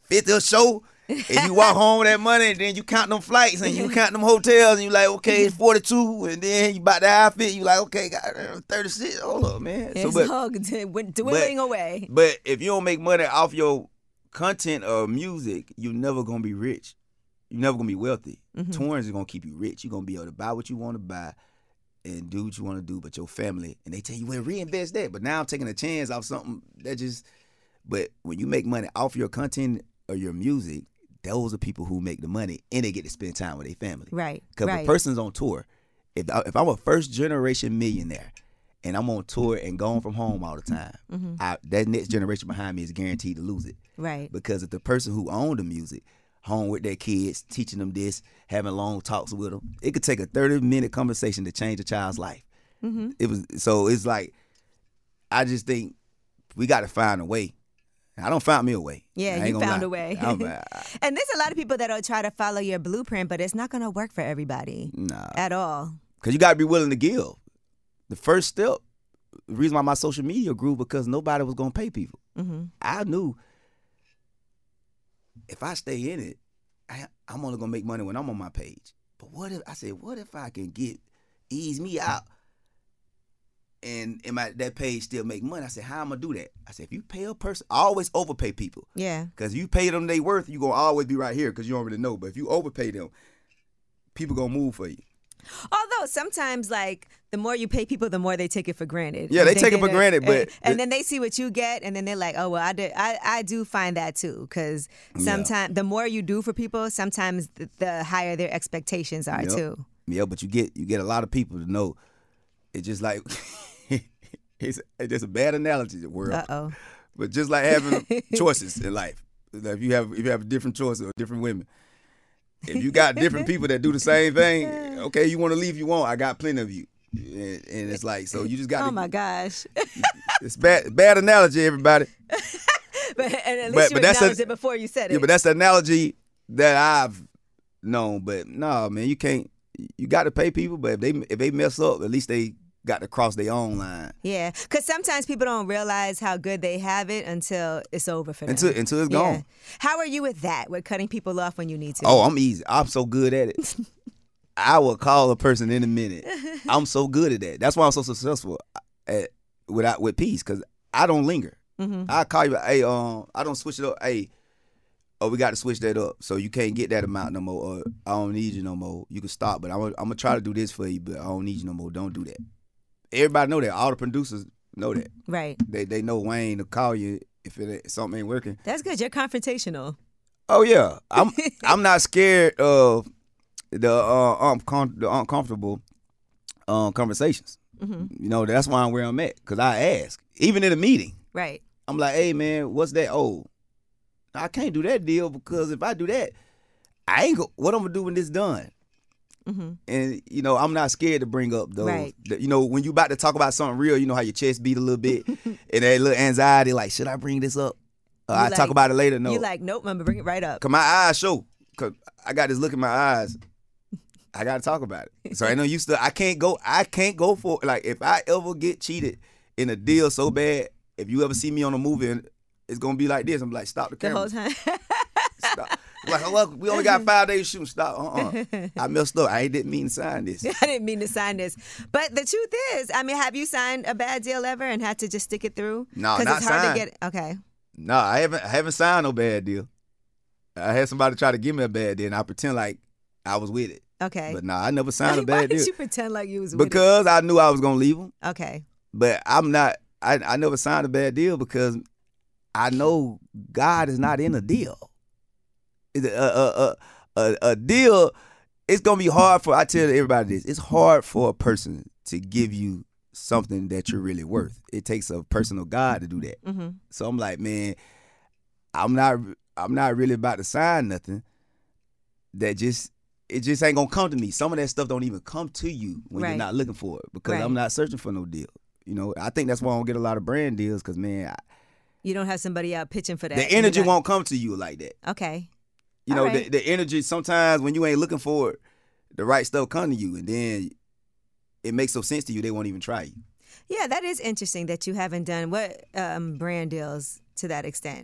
50th show, and you walk home with that money, and then you count them flights, and you count them hotels, and you like, okay, it's 42, and then you buy the outfit, you like, okay, got 36. Hold up, man. It's all dwindling away. But if you don't make money off your content or music, you're never gonna be rich. You're never gonna be wealthy. Touring is gonna keep you rich. You're gonna be able to buy what you want to buy and do what you want to do, but your family, and they tell you, well, reinvest that. But now I'm taking a chance off something that just, but when you make money off your content or your music, those are people who make the money and they get to spend time with their family. Right. Because if a person's on tour, if I'm a first generation millionaire and I'm on tour and gone from home all the time, that next generation behind me is guaranteed to lose it. Right. Because if the person who owned the music, home with their kids, teaching them this, having long talks with them, it could take a 30-minute conversation to change a child's life. It's like, I just think we got to find a way. I don't find me a way. Yeah, you found a way. And there's a lot of people that'll try to follow your blueprint, but it's not going to work for everybody. Nah. At all. Because you got to be willing to give. The first step, the reason why my social media grew, because nobody was going to pay people. I knew if I stay in it, I'm only going to make money when I'm on my page. But what if I can ease me out and that page still make money? I said, how am I do that? I said, if you pay a person, I always overpay people. Yeah. Because if you pay them their worth, you're going to always be right here because you already know. But if you overpay them, people going to move for you. Although sometimes, like, the more you pay people, the more they take it for granted. Yeah, they take it for granted, but and then they see what you get, and then they're like, "Oh, well, I do find that too." Because sometimes the more you do for people, sometimes the higher their expectations are too. Yeah, but you get a lot of people to know. It's just like it's just a bad analogy, the world. But just like having choices in life, if you have different choices or different women. If you got different people that do the same thing, okay, you want to leave, you won't. I got plenty of you. And it's like, so you just got to. Oh, my gosh. It's bad analogy, everybody. But at least you acknowledged it before you said it. Yeah, but that's the analogy that I've known. But no, man, you can't. You got to pay people, but if they mess up, at least they got to cross their own line. Yeah, because sometimes people don't realize how good they have it until it's over for them. Until it's gone. How are you with that, with cutting people off when you need to? Oh, I'm easy. I'm so good at it. I will call a person in a minute. I'm so good at that. That's why I'm so successful with peace, because I don't linger. I call you, hey, I don't switch it up. Hey, we got to switch that up. So you can't get that amount no more, or I don't need you no more. You can stop, but I'm going to try to do this for you, but I don't need you no more. Don't do that. Everybody know that. All the producers know that. Right. They know Wayne to call you if something ain't working. That's good. You're confrontational. Oh yeah, I'm not scared of the uncomfortable conversations. You know, that's why I'm where I'm at, because I ask, even in a meeting. Right. I'm like, hey man, what's that? Oh, I can't do that deal, because if I do that, what I'm gonna do when this done? And, you know, I'm not scared to bring up those. Right. You know, when you about to talk about something real, you know how your chest beat a little bit and that little anxiety, like, should I bring this up? I talk about it later. No. You like, nope, I'm going to bring it right up. Because my eyes show. Because I got this look in my eyes. I got to talk about it. So I know I can't go for, like, if I ever get cheated in a deal so bad, if you ever see me on a movie, and it's going to be like this, I'm like, stop the camera. The whole time. Stop. Like, look, we only got 5 days shooting. Stop. I messed up. I didn't mean to sign this. I didn't mean to sign this. But the truth is, I mean, have you signed a bad deal ever and had to just stick it through? No, not it's hard signed. to get. Okay. No, I haven't signed no bad deal. I had somebody try to give me a bad deal, and I pretend like I was with it. Okay. But no, I never signed a bad deal. Why did you pretend like you was with it? Because I knew I was gonna leave them. Okay. But I'm not. I never signed a bad deal because I know God is not in a deal. A deal, it's gonna be hard for. I tell everybody this. It's hard for a person to give you something that you're really worth. It takes a personal God to do that. So I'm like, man, I'm not really about to sign nothing that it just ain't gonna come to me. Some of that stuff don't even come to you when you're not looking for it, because I'm not searching for no deal. You know, I think that's why I don't get a lot of brand deals, because man, you don't have somebody out pitching for that. The energy won't come to you like that. Okay. You know, the energy, sometimes when you ain't looking for it, the right stuff come to you, and then it makes no sense to you, they won't even try you. Yeah, that is interesting that you haven't done brand deals to that extent.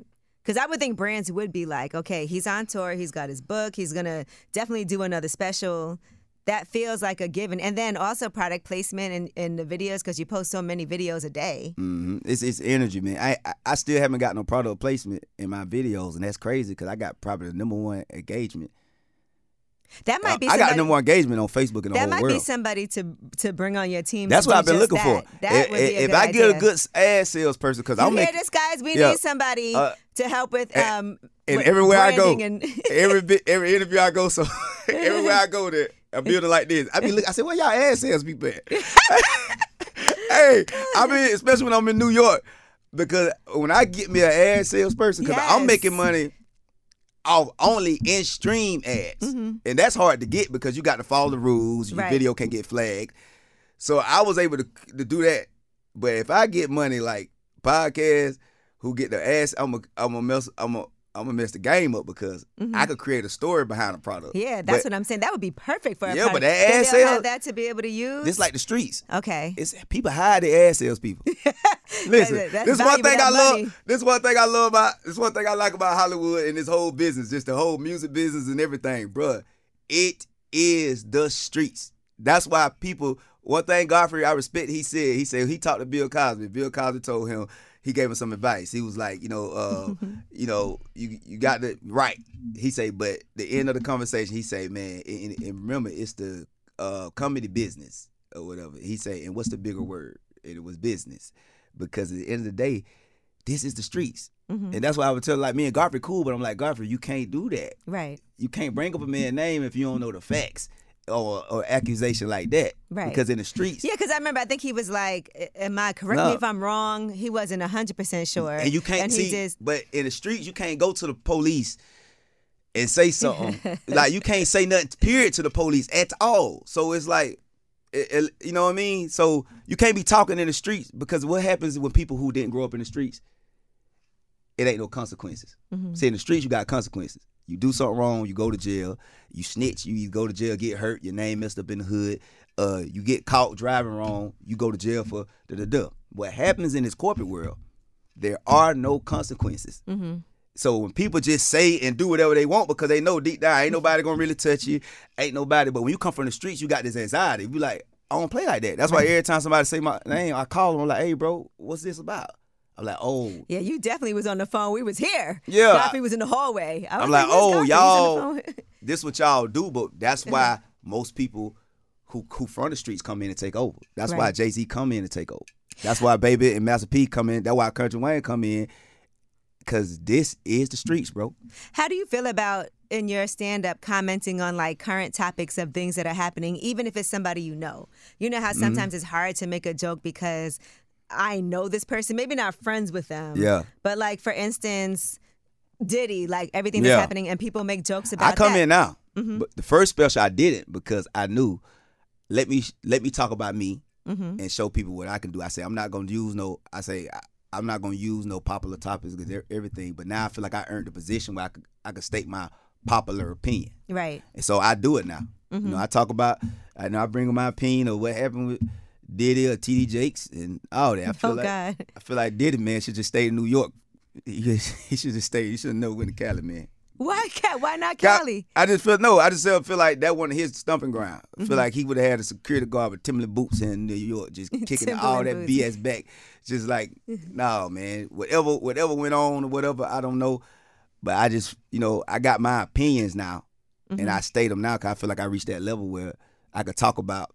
Because I would think brands would be like, okay, he's on tour, he's got his book, he's going to definitely do another special. That feels like a given. And then also product placement in the videos, because you post so many videos a day. Mm-hmm. It's energy, man. I still haven't got no product placement in my videos, and that's crazy because I got probably the #1 engagement. That might be. I got the #1 engagement on Facebook in the whole world. That might be somebody to bring on your team. That's what I've been looking for. That would be a if good I idea. get a good ad salesperson, because I'm this, guys. We need somebody to help with. And everywhere I go, and every interview I go, so everywhere I go, there a building like this, I said, where y'all ad sales people at? Hey, I mean, especially when I'm in New York, because when I get me an ad salesperson, because I'm making money off only in-stream ads. And that's hard to get because you got to follow the rules. Your video can get flagged. So I was able to do that. But if I get money like podcasts who get the ads, I'm gonna mess the game up because I could create a story behind the product. Yeah, that's what I'm saying. That would be perfect for a but that ad sales, have that to be able to use. It's like the streets. Okay. It's people hire the ad sales people. Listen, this is one thing I love. This is one thing I love about. This is one thing I like about Hollywood and this whole business, just the whole music business and everything, bruh. It is the streets. That's why people. One thing Godfrey I respect. He said he talked to Bill Cosby. Bill Cosby told him. He gave him some advice. He was like, you got the right. He say, but the end of the conversation, he say, man, and remember, it's the comedy business or whatever. He say, and what's the bigger word? And it was business, because at the end of the day, this is the streets, and that's why I would tell like me and Godfrey cool, but I'm like, Godfrey, you can't do that. Right. You can't bring up a man's name if you don't know the facts. Or accusation like that, right? Because in the streets, yeah. Because I remember, I think he was like, correct me if I'm wrong. He wasn't 100% sure, and you can't but in the streets, you can't go to the police and say something. Like you can't say nothing, period, to the police at all. So it's like, you know what I mean? So you can't be talking in the streets, because what happens when people who didn't grow up in the streets, it ain't no consequences. See, in the streets, you got consequences. You do something wrong, you go to jail. You snitch, you go to jail, get hurt, your name messed up in the hood. You get caught driving wrong, you go to jail for da-da-da. What happens in this corporate world, there are no consequences. So when people just say and do whatever they want because they know deep down ain't nobody gonna really touch you, ain't nobody. But when you come from the streets, you got this anxiety. You be like, I don't play like that. That's why every time somebody say my name, I call them, I'm like, hey bro, what's this about? I'm like, oh. Yeah, you definitely was on the phone. We was here. Yeah. Godfrey was in the hallway. I'm like, oh, y'all, this what y'all do, but that's why most people who from the streets come in and take over. That's why Jay-Z come in and take over. That's why Baby and Master P come in. That's why Country Wayne come in, because this is the streets, bro. How do you feel about, in your stand-up, commenting on like current topics of things that are happening, even if it's somebody you know? You know how sometimes it's hard to make a joke because I know this person, maybe not friends with them. Yeah. But like, for instance, Diddy, like everything that's happening, and people make jokes about that. I come in now. But the first special I didn't, because I knew, let me talk about me and show people what I can do. I say, I'm not going to use no popular topics because everything. But now I feel like I earned the position where I could state my popular opinion. Right. And so I do it now. You know, I talk about, I bring my opinion of what happened with Diddy or TD Jakes and all that. I feel like Diddy, man, should just stay in New York. He should just stay. He should know when to Cali, man. Why not Cali? I just feel like that wasn't his stumping ground. I feel like he would have had a security guard with Timberland boots in New York, just kicking all that BS back. Just like, no, man. Whatever went on or whatever, I don't know. But I just, I got my opinions now, and I state them now because I feel like I reached that level where I could talk about,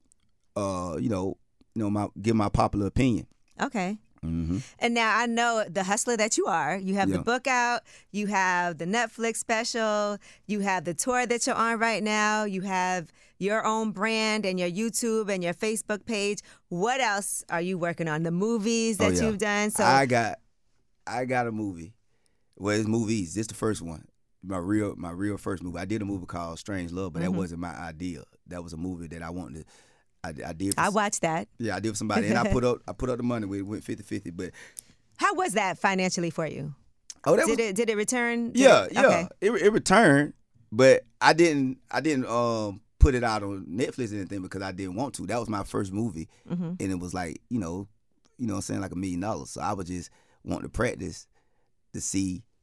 give my popular opinion. Okay. And now I know the hustler that you are. You have the book out. You have the Netflix special. You have the tour that you're on right now. You have your own brand and your YouTube and your Facebook page. What else are you working on? The movies that you've done. So I got a movie. Well, it's movies. This is the first one. My real first movie. I did a movie called Strange Love, but that wasn't my idea. That was a movie that I wanted to. I did. I watched that. Yeah, I did for somebody, and I put up the money. We went 50-50. But how was that financially for you? Oh, did it return? Okay. It returned, but I didn't put it out on Netflix or anything because I didn't want to. That was my first movie, and it was like what I'm saying, like $1 million. So I was just wanting to practice to see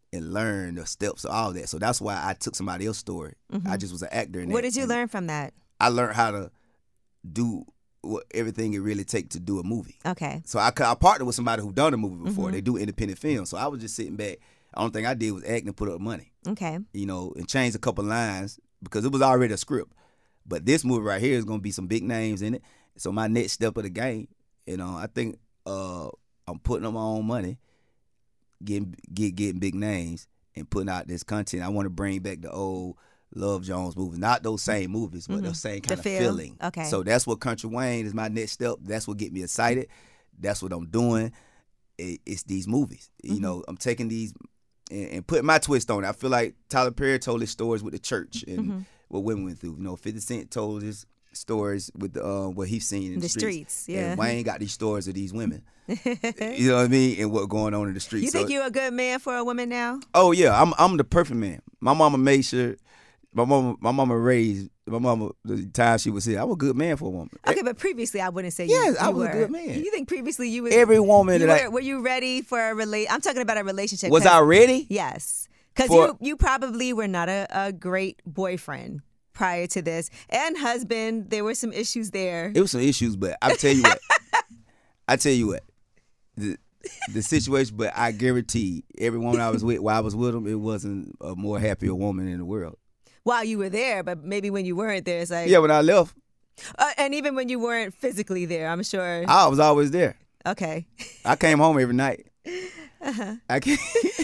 and learn the steps of all that. So that's why I took somebody else's story. I just was an actor in that. What did you learn from that? I learned how to do everything it really takes to do a movie. Okay. So I partnered with somebody who done a movie before. They do independent films. So I was just sitting back. The only thing I did was act and put up money. Okay. You know, and change a couple lines because it was already a script. But this movie right here is going to be some big names in it. So my next step of the game, you know, I think I'm putting up my own money, getting big names, and putting out this content. I want to bring back the old Love Jones movies, not those same movies, but those same kind of feeling. Okay. So that's what Country Wayne is my next step. That's what get me excited. That's what I'm doing. It's these movies. You know, I'm taking these and putting my twist on it. I feel like Tyler Perry told his stories with the church and what women went through. You know, 50 Cent told his stories with what he's seen in the streets. Yeah. And Wayne got these stories of these women. You know what I mean? And what's going on in the streets. You think you're a good man for a woman now? Oh yeah, I'm the perfect man. My mama made sure. My mama raised the time she was here. I'm a good man for a woman. Okay, but previously I wouldn't say yes, you I was were. a good man. You think previously you was every woman were you ready for a I'm talking about a relationship. Was I ready? Yes, because you probably were not a great boyfriend prior to this, and husband. There were some issues there. It was some issues, but I tell you what. The situation, but I guarantee every woman I was with while I was with them, it wasn't a more happier woman in the world. While you were there, but maybe when you weren't there, it's like... Yeah, when I left. And even when you weren't physically there, I'm sure... I was always there. Okay. I came home every night. I came...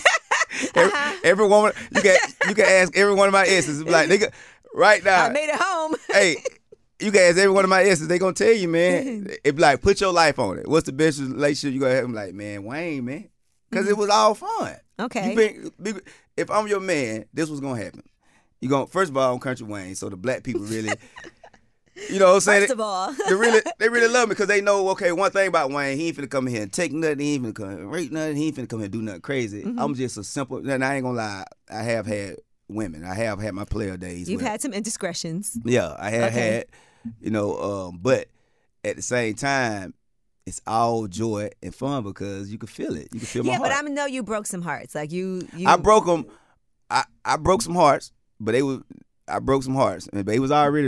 every woman, you can ask every one of my exes, like, nigga, right now... I made it home. Hey, you can ask every one of my exes, they gonna tell you, man, it be like, put your life on it. What's the best relationship you gonna have? I'm like, man, Wayne, man. Because it was all fun. Okay. If I'm your man, this was gonna happen. You going first of all, I'm Country Wayne, so the black people really, you know what I'm saying? First of all, they really love me because they know, okay, one thing about Wayne, he ain't finna come in here and take nothing, he ain't finna come and rape nothing, he ain't finna come here and do nothing crazy. I'm just a simple, and I ain't gonna lie, I have had women, I have had my player days. You've had some indiscretions. Yeah, I have had, you know, but at the same time, it's all joy and fun because you can feel it. You can feel my heart. Yeah, but I know you broke some hearts. Like you I broke them. I broke some hearts. But I broke some hearts, and they was already.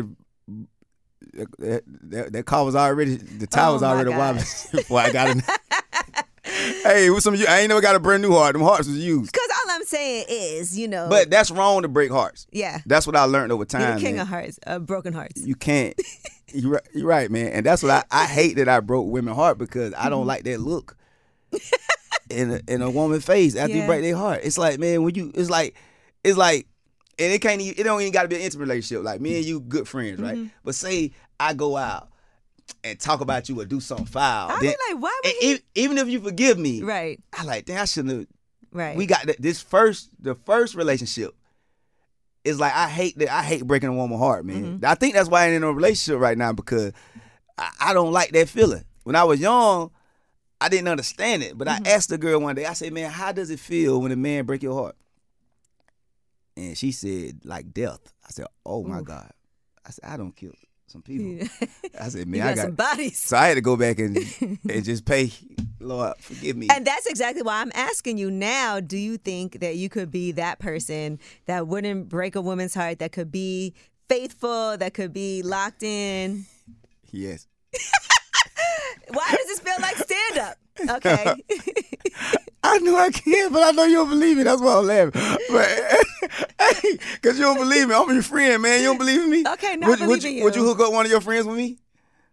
That car was already. The tire was already wobbling before I got in. Hey, with some I ain't never got a brand new heart. Them hearts was used. Because all I'm saying is, you know. But that's wrong to break hearts. Yeah. That's what I learned over time. You're the king man. of hearts, broken hearts. You can't. You're right, man. And that's what I hate that I broke women's heart because I don't like that look in a woman's face after you break their heart. It's like, man, when you, it's like. And it don't even got to be an intimate relationship. Like me and you, good friends, right? But say I go out and talk about you or do something foul. I'd be like, why would he? Even if you forgive me, right? I like, damn, I shouldn't have. Right. We got the first relationship. Is like I hate breaking a woman's heart, man. I think that's why I ain't in a relationship right now because I don't like that feeling. When I was young, I didn't understand it, but I asked the girl one day. I said, man, how does it feel when a man break your heart? And she said, like death. I said, oh my God. I said, I don't kill some people. I said, man, I got some bodies. So I had to go back and just pay, Lord, forgive me. And that's exactly why I'm asking you now, do you think that you could be that person that wouldn't break a woman's heart, that could be faithful, that could be locked in? Yes. Why does this feel like stand-up? Okay. I know I can, but I know you don't believe me. That's why I'm laughing. But because you don't believe me. I'm your friend, man. You don't believe in me? Okay, no, I believe in you. Would you hook up one of your friends with me?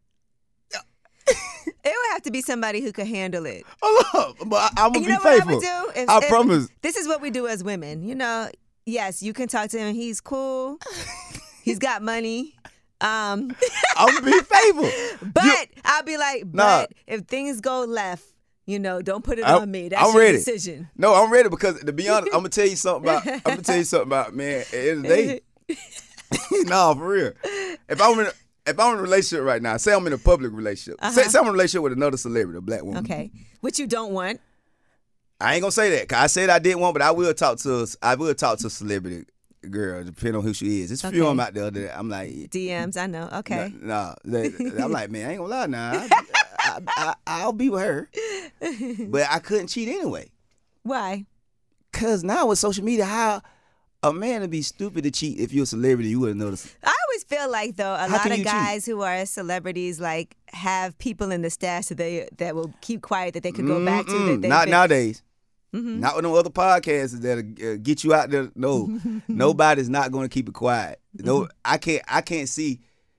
It would have to be somebody who could handle it. Oh, look, but I'm going to be faithful. What I would do? I promise. This is what we do as women. You know, yes, you can talk to him. He's cool. He's got money. I'm going to be faithful. But I'll be like, if things go left, you know, don't put it on me. That's I'm your ready. decision. No, I'm ready because to be honest, I'm gonna tell you something about man. At the end of the day, no, for real. If I'm in a relationship right now, say I'm in a public relationship, say I'm in a relationship with another celebrity, a black woman. Okay, which you don't want. I ain't gonna say that. Cause I said I didn't want, but I will talk to a celebrity girl, depending on who she is. It's a few of them out there that I'm like DMs. I know. Okay. No, I'm like, man, I ain't gonna lie now. I'll be with her, but I couldn't cheat anyway. Why? Cause now with social media, how a man would be stupid to cheat if you're a celebrity, you wouldn't notice. I always feel like, though, a How lot can of you guys who are celebrities like have people in the stash that will keep quiet that they could go back to. Not nowadays. Not with no other podcasts that'll get you out there. No, nobody's not going to keep it quiet. No, I can't see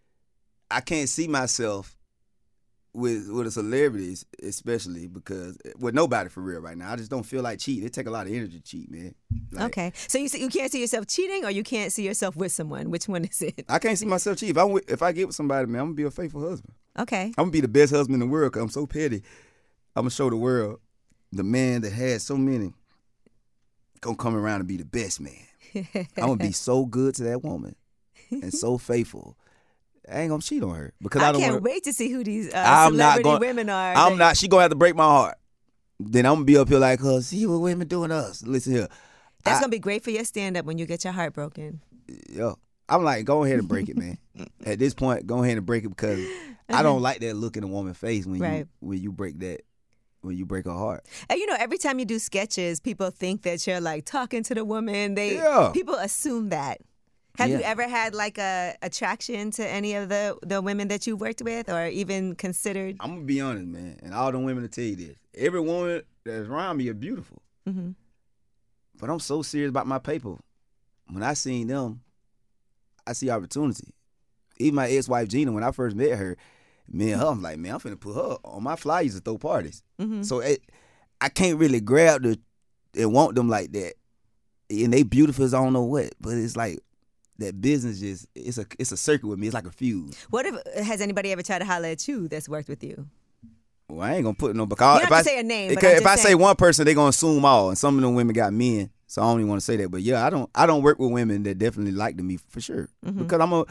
myself with the celebrities, especially because with nobody for real right now. I just don't feel like cheating. It take a lot of energy to cheat, man. Like, Okay, so you can't see yourself cheating, or you can't see yourself with someone. Which one is it? I can't see myself cheat. If I get with somebody, man, I'm gonna be a faithful husband. Okay. I'm gonna be the best husband in the world because I'm so petty. I'm gonna show the world the man that had so many gonna come around and be the best man. I'm gonna be so good to that woman and so faithful. I ain't gonna cheat on her because I don't can't wanna, wait to see who these I'm not celebrity gonna- women are. I'm not. She gonna have to break my heart. Then I'm gonna be up here like, see what women doing to us. Listen here. That's gonna be great for your stand-up when you get your heart broken. Yo, I'm like, go ahead and break it, man. At this point, go ahead and break it because I don't like that look in a woman's face when Right. you break that. When you break her heart. And every time you do sketches, people think that you're like talking to the woman. Yeah. People assume that. Have you Yeah. ever had like a attraction to any of the women that you worked with, or even considered? I'm gonna be honest, man, and all the women will tell you this. Every woman that's around me is beautiful. Mm-hmm. But I'm so serious about my paper. When I seen them, I see opportunity. Even my ex-wife Gina, when I first met her, me and her, I'm like, man, I'm finna put her on my flyers to throw parties. Mm-hmm. So I can't really grab and want them like that. And they beautiful as I don't know what. But it's like that business it's a circuit with me. It's like a fuse. What has anybody ever tried to holler at you that's worked with you? Well, I ain't gonna put no because You don't have to say a name, but because I'm if just I say saying. one person, they gonna assume all, and some of them women got men, so I don't even want to say that. But yeah, I don't work with women that definitely like me for sure because I'm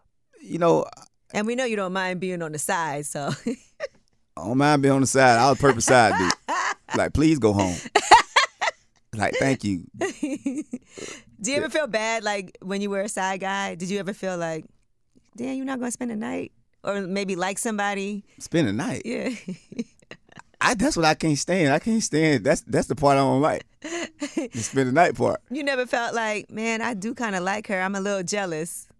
And we know you don't mind being on the side, so. I don't mind being on the side. I was purpose side dude. Like, please go home. Like, thank you. Do you ever feel bad, like, when you were a side guy? Did you ever feel like, damn, you're not going to spend the night? Or maybe like somebody? Spend the night. Yeah. That's what I can't stand. I can't stand. That's the part I don't like. The spend the night part. You never felt like, man, I do kind of like her. I'm a little jealous.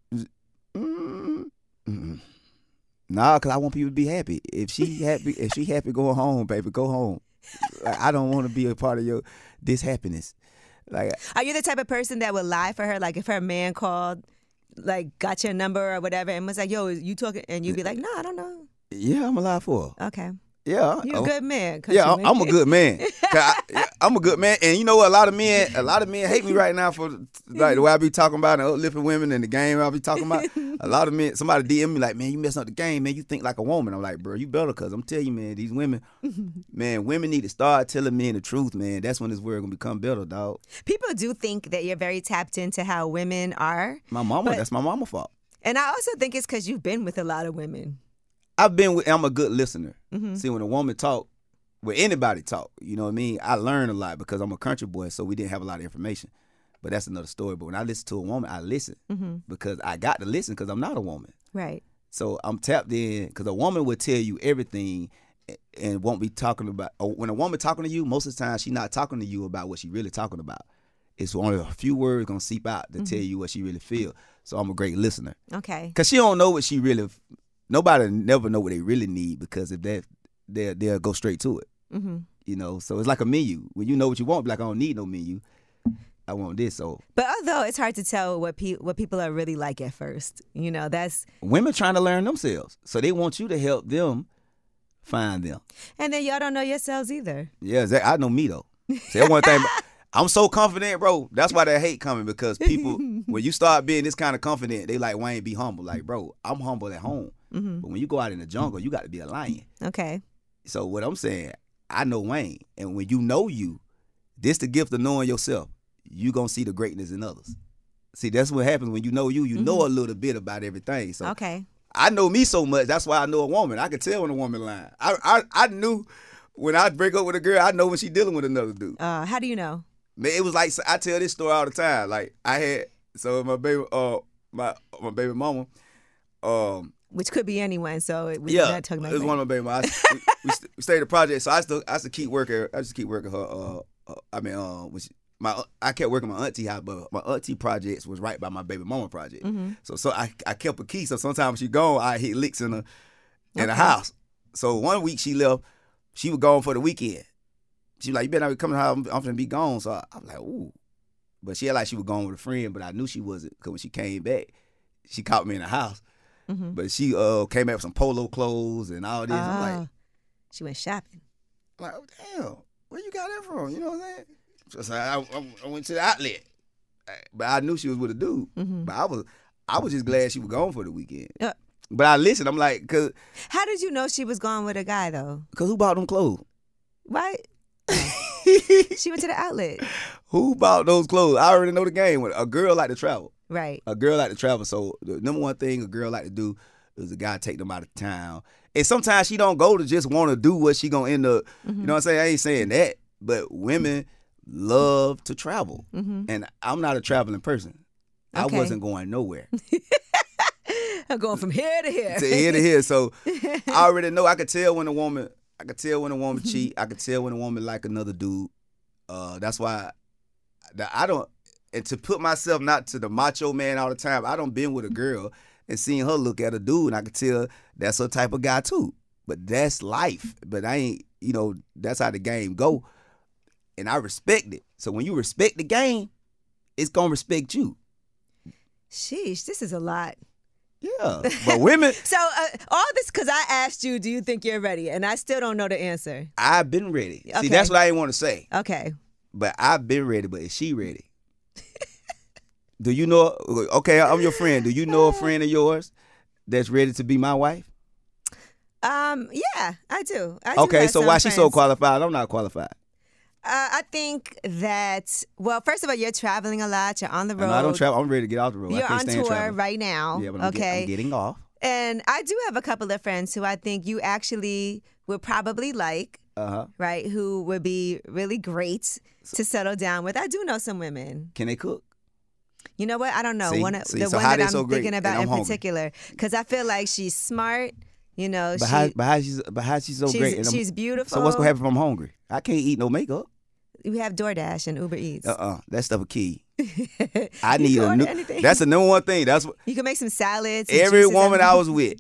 Nah, cause I want people to be happy. If she happy, go home, baby, go home. Like, I don't want to be a part of this happiness. Like, Are you the type of person that would lie for her? Like if her man called, like got your number or whatever and was like, yo, you talking? And you'd be like, no, I don't know. yeah, I'm alive for her. Okay. Yeah, You're a good man. Yeah, Countryman. I'm a good man. I'm a good man, and you know what? A lot of men hate me right now for like the way I be talking about and uplifting women and the game I be talking about. A lot of men, somebody DM me like, man, you messing up the game, man. You think like a woman. I'm like, bro, you better, cause I'm telling you, man, these women, man, women need to start telling men the truth, man. That's when this world gonna become better, dog. People do think that you're very tapped into how women are. My mama, But- that's my mama's fault. And I also think it's because you've been with a lot of women. I'm a good listener. See, when a woman talk, when anybody talk, you know what I mean? I learn a lot because I'm a country boy, so we didn't have a lot of information. But that's another story. But when I listen to a woman, I listen because I got to listen because I'm not a woman. Right. So I'm tapped in because a woman will tell you everything and won't be talking about. When a woman talking to you, most of the time she's not talking to you about what she really talking about. It's only a few words gonna seep out to tell you what she really feel. So I'm a great listener Okay. because she don't know what she really. Nobody never know what they really need because if they'll go straight to it. You know, so it's like a menu. When you know what you want, be like, I don't need no menu. I want this. So But although it's hard to tell what people are really like at first, that's. women trying to learn themselves, so they want you to help them find them. And then y'all don't know yourselves either. Yeah, I know me though. See, that's one thing. I'm so confident, bro. That's why that hate coming because people, when you start being this kind of confident, they like Wayne be humble. Like, bro, I'm humble at home, but when you go out in the jungle, you got to be a lion. Okay. So what I'm saying, I know Wayne, and when you know you, this the gift of knowing yourself. You gonna see the greatness in others. See, that's what happens when you know you. You know a little bit about everything. So Okay. I know me so much. That's why I know a woman. I can tell when a woman lying. I knew when I break up with a girl, I know when she dealing with another dude. How do you know? Man, it was like I tell this story all the time. Like I had my baby my baby mama. Which could be anyone, so we're Yeah, not talking about it was that. one of my baby mamas. We stayed at the project, so I used to keep working. I just keep working her I kept working my auntie house, but my auntie projects was right by my baby mama project. Mm-hmm. So I kept a key. So sometimes she gone, I hit licks in the house. So one week she left, she was gone for the weekend. She was like, you better not be coming to the house, I'm finna be gone. So I was like, ooh. But she had like she was gone with a friend, but I knew she wasn't, because when she came back, she caught me in the house. Mm-hmm. But she came back with some polo clothes and all this. I'm like, she went shopping. I'm like, oh, damn, where you got that from? You know what I'm saying? So I went to the outlet, but I knew she was with a dude. Mm-hmm. But I was just glad she was gone for the weekend. Yeah. But I listened. I'm like, How did you know she was gone with a guy though? Cause who bought them clothes? Why? She went to the outlet. Who bought those clothes? I already know the game. A girl like to travel. Right. A girl like to travel. So the number one thing a girl like to do is a guy take them out of town. And sometimes she don't go to just want to do what she gonna end up. Mm-hmm. You know what I'm saying? I ain't saying that, but women love to travel, and I'm not a traveling person. Okay. I wasn't going nowhere. I'm going from here to here. To here to here. So I already know. I could tell when a woman cheat. I could tell when a woman like another dude. That's why I don't. And to put myself not to the macho man all the time, I don't been with a girl and seeing her look at a dude, and I could tell that's her type of guy too. But that's life. But I ain't. That's how the game go. And I respect it. So when you respect the game, it's gonna respect you. Sheesh, this is a lot. Yeah, but women. So all this because I asked you, do you think you're ready? And I still don't know the answer. I've been ready. Okay. See, that's what I didn't want to say. Okay. But I've been ready. But is she ready? Do you know? Okay, I'm your friend. Do you know a friend of yours that's ready to be my wife? Yeah, I do. Okay, so why she so qualified? I'm not qualified. I think that, well, first of all, you're traveling a lot. You're on the road. No, I don't travel. I'm ready to get off the road. You're I can't on stand tour traveling. right now. Yeah, but I'm I'm getting off. And I do have a couple of friends who I think you actually would probably like, right? Who would be really great to settle down with. I do know some women. Can they cook? You know what? I don't know. See? One So that how they I'm so great? thinking about And I'm in hungry. particular, because I feel like she's smart. But how she's so great? And She's beautiful. So what's gonna happen if I'm hungry? I can't eat no makeup. We have DoorDash and Uber Eats. That stuff a key. I need can a order new. anything. That's the number one thing. That's what You can make some salads. Some every juices, woman I everything. was with.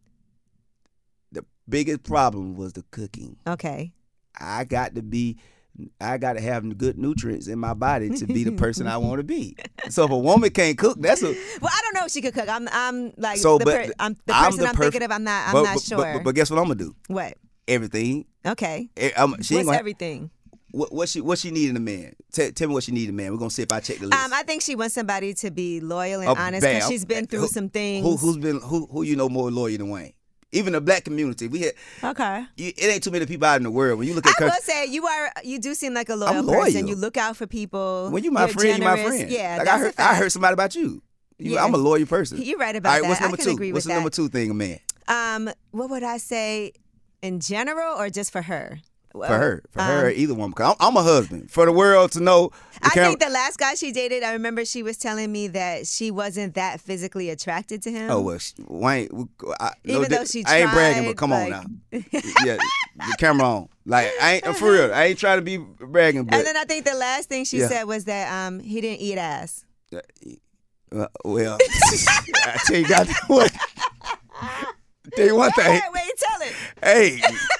The biggest problem was the cooking. Okay. I got to have good nutrients in my body to be the person I want to be. So if a woman can't cook, that's a. Well, I don't know if she could cook. I'm like So, the person I'm thinking of. I'm not sure. But guess what I'm gonna do? What? Everything. Okay. She What's ain't gonna, everything? What she need in a man? Tell me what she need in a man. We're gonna see if I check the list. I think she wants somebody to be loyal and honest because bam. she's been through some things. Who you know more loyal than Wayne? Even the black community, we had. Okay. It ain't too many people out in the world. When you look at I will say you do seem like a loyal I'm loyal. person. You look out for people. when you my You're friend, generous. you my friend. Yeah, like that's a I fact. heard somebody about you. Yeah. I'm a loyal person. You're right about All right, that. what's number I can two? agree What's with the that. number two thing, a man? What would I say in general or just for her? For her, or either one. Because I'm a husband. For the world to know. I think the last guy she dated, I remember she was telling me that she wasn't that physically attracted to him. Oh well, Wayne. Even though she I ain't bragging, but tried, come on like- now. Yeah, the camera on. Like I'm for real. I ain't trying to be bragging, but And then I think the last thing she Yeah. said was that he didn't eat ass. well, I tell you guys what. Tell you one thing. Wait, tell it. Hey,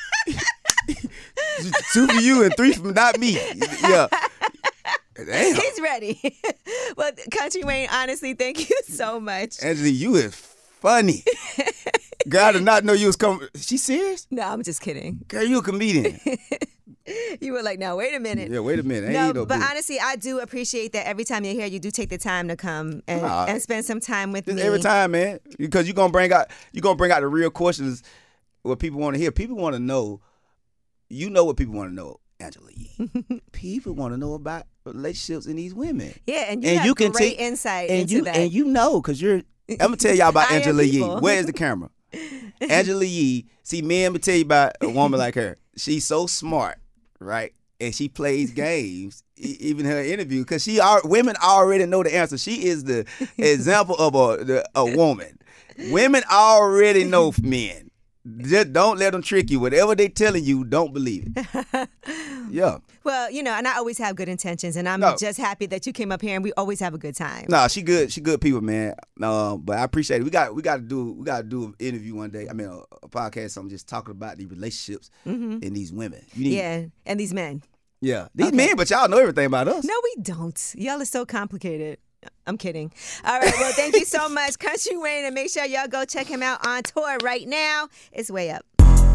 two for you and three from not me. Yeah. Damn. He's ready. Well, Country Wayne, honestly, thank you so much. Angela, you is funny. Girl, I did not know you was coming. She serious? No, I'm just kidding. Girl, you a comedian. You were like, now, wait a minute. Yeah, wait a minute. No, Ain't but boo. honestly, I do appreciate that every time you're here, you do take the time to come and spend some time with Just me. every time, man. Because you're gonna bring out the real questions what people want to hear. People want to know. You know what people want to know, Angela Yee. People want to know about relationships in these women. Yeah, and you have great insight into that. And you know, because you're. I'm gonna tell y'all about I am Angela Yee. people. Where is the camera? Angela Yee. See, man, let me tell you about a woman like her. She's so smart, right? And she plays games, even in her interview, because women already know the answer. She is the example of a woman. Women already know men. Just don't let them trick you. Whatever they telling you, don't believe it. Yeah. Well, and I always have good intentions, and I'm just happy that you came up here, and we always have a good time. Nah, she good. She good people, man. But I appreciate it. We got to do an interview one day. I mean, a podcast. So I'm just talking about the relationships and these women. And these men. Yeah, these men. But y'all know everything about us. No, we don't. Y'all are so complicated. I'm kidding. All right. Well, thank you so much, Country Wayne, and make sure y'all go check him out on tour right now. It's Way Up.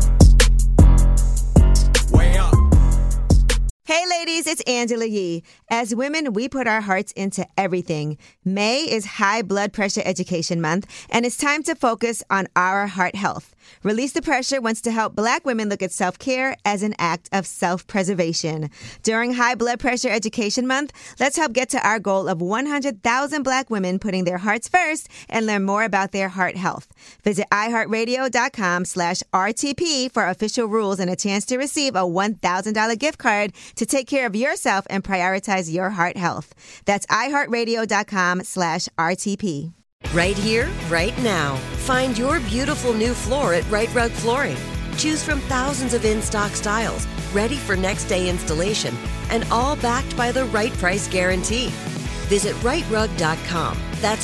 Way Up. Hey ladies, it's Angela Yee. As women, we put our hearts into everything. May is High Blood Pressure Education Month, and it's time to focus on our heart health. Release the Pressure wants to help Black women look at self-care as an act of self-preservation. During High Blood Pressure Education Month, let's help get to our goal of 100,000 Black women putting their hearts first and learn more about their heart health. Visit iHeartRadio.com/RTP for official rules and a chance to receive a $1,000 gift card to take care of yourself and prioritize your heart health. That's iHeartRadio.com/RTP. Right here, right now. Find your beautiful new floor at Right Rug Flooring. Choose from thousands of in-stock styles, ready for next day installation, and all backed by the right price guarantee. Visit rightrug.com. That's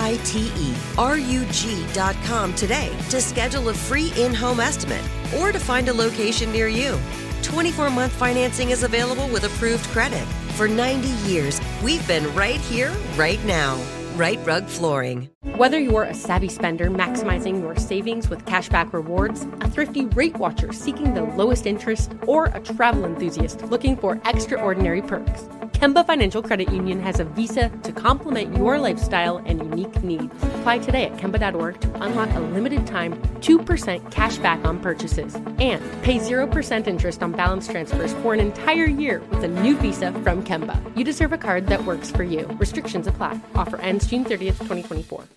RITERUG.com today to schedule a free in-home estimate or to find a location near you. 24-month financing is available with approved credit. For 90 years, we've been right here, right now. Right Rug Flooring. Whether you're a savvy spender maximizing your savings with cashback rewards, a thrifty rate watcher seeking the lowest interest, or a travel enthusiast looking for extraordinary perks, Kemba Financial Credit Union has a visa to complement your lifestyle and unique needs. Apply today at Kemba.org to unlock a limited time 2% cash back on purchases and pay 0% interest on balance transfers for an entire year with a new visa from Kemba. You deserve a card that works for you. Restrictions apply. Offer ends June 30th, 2024.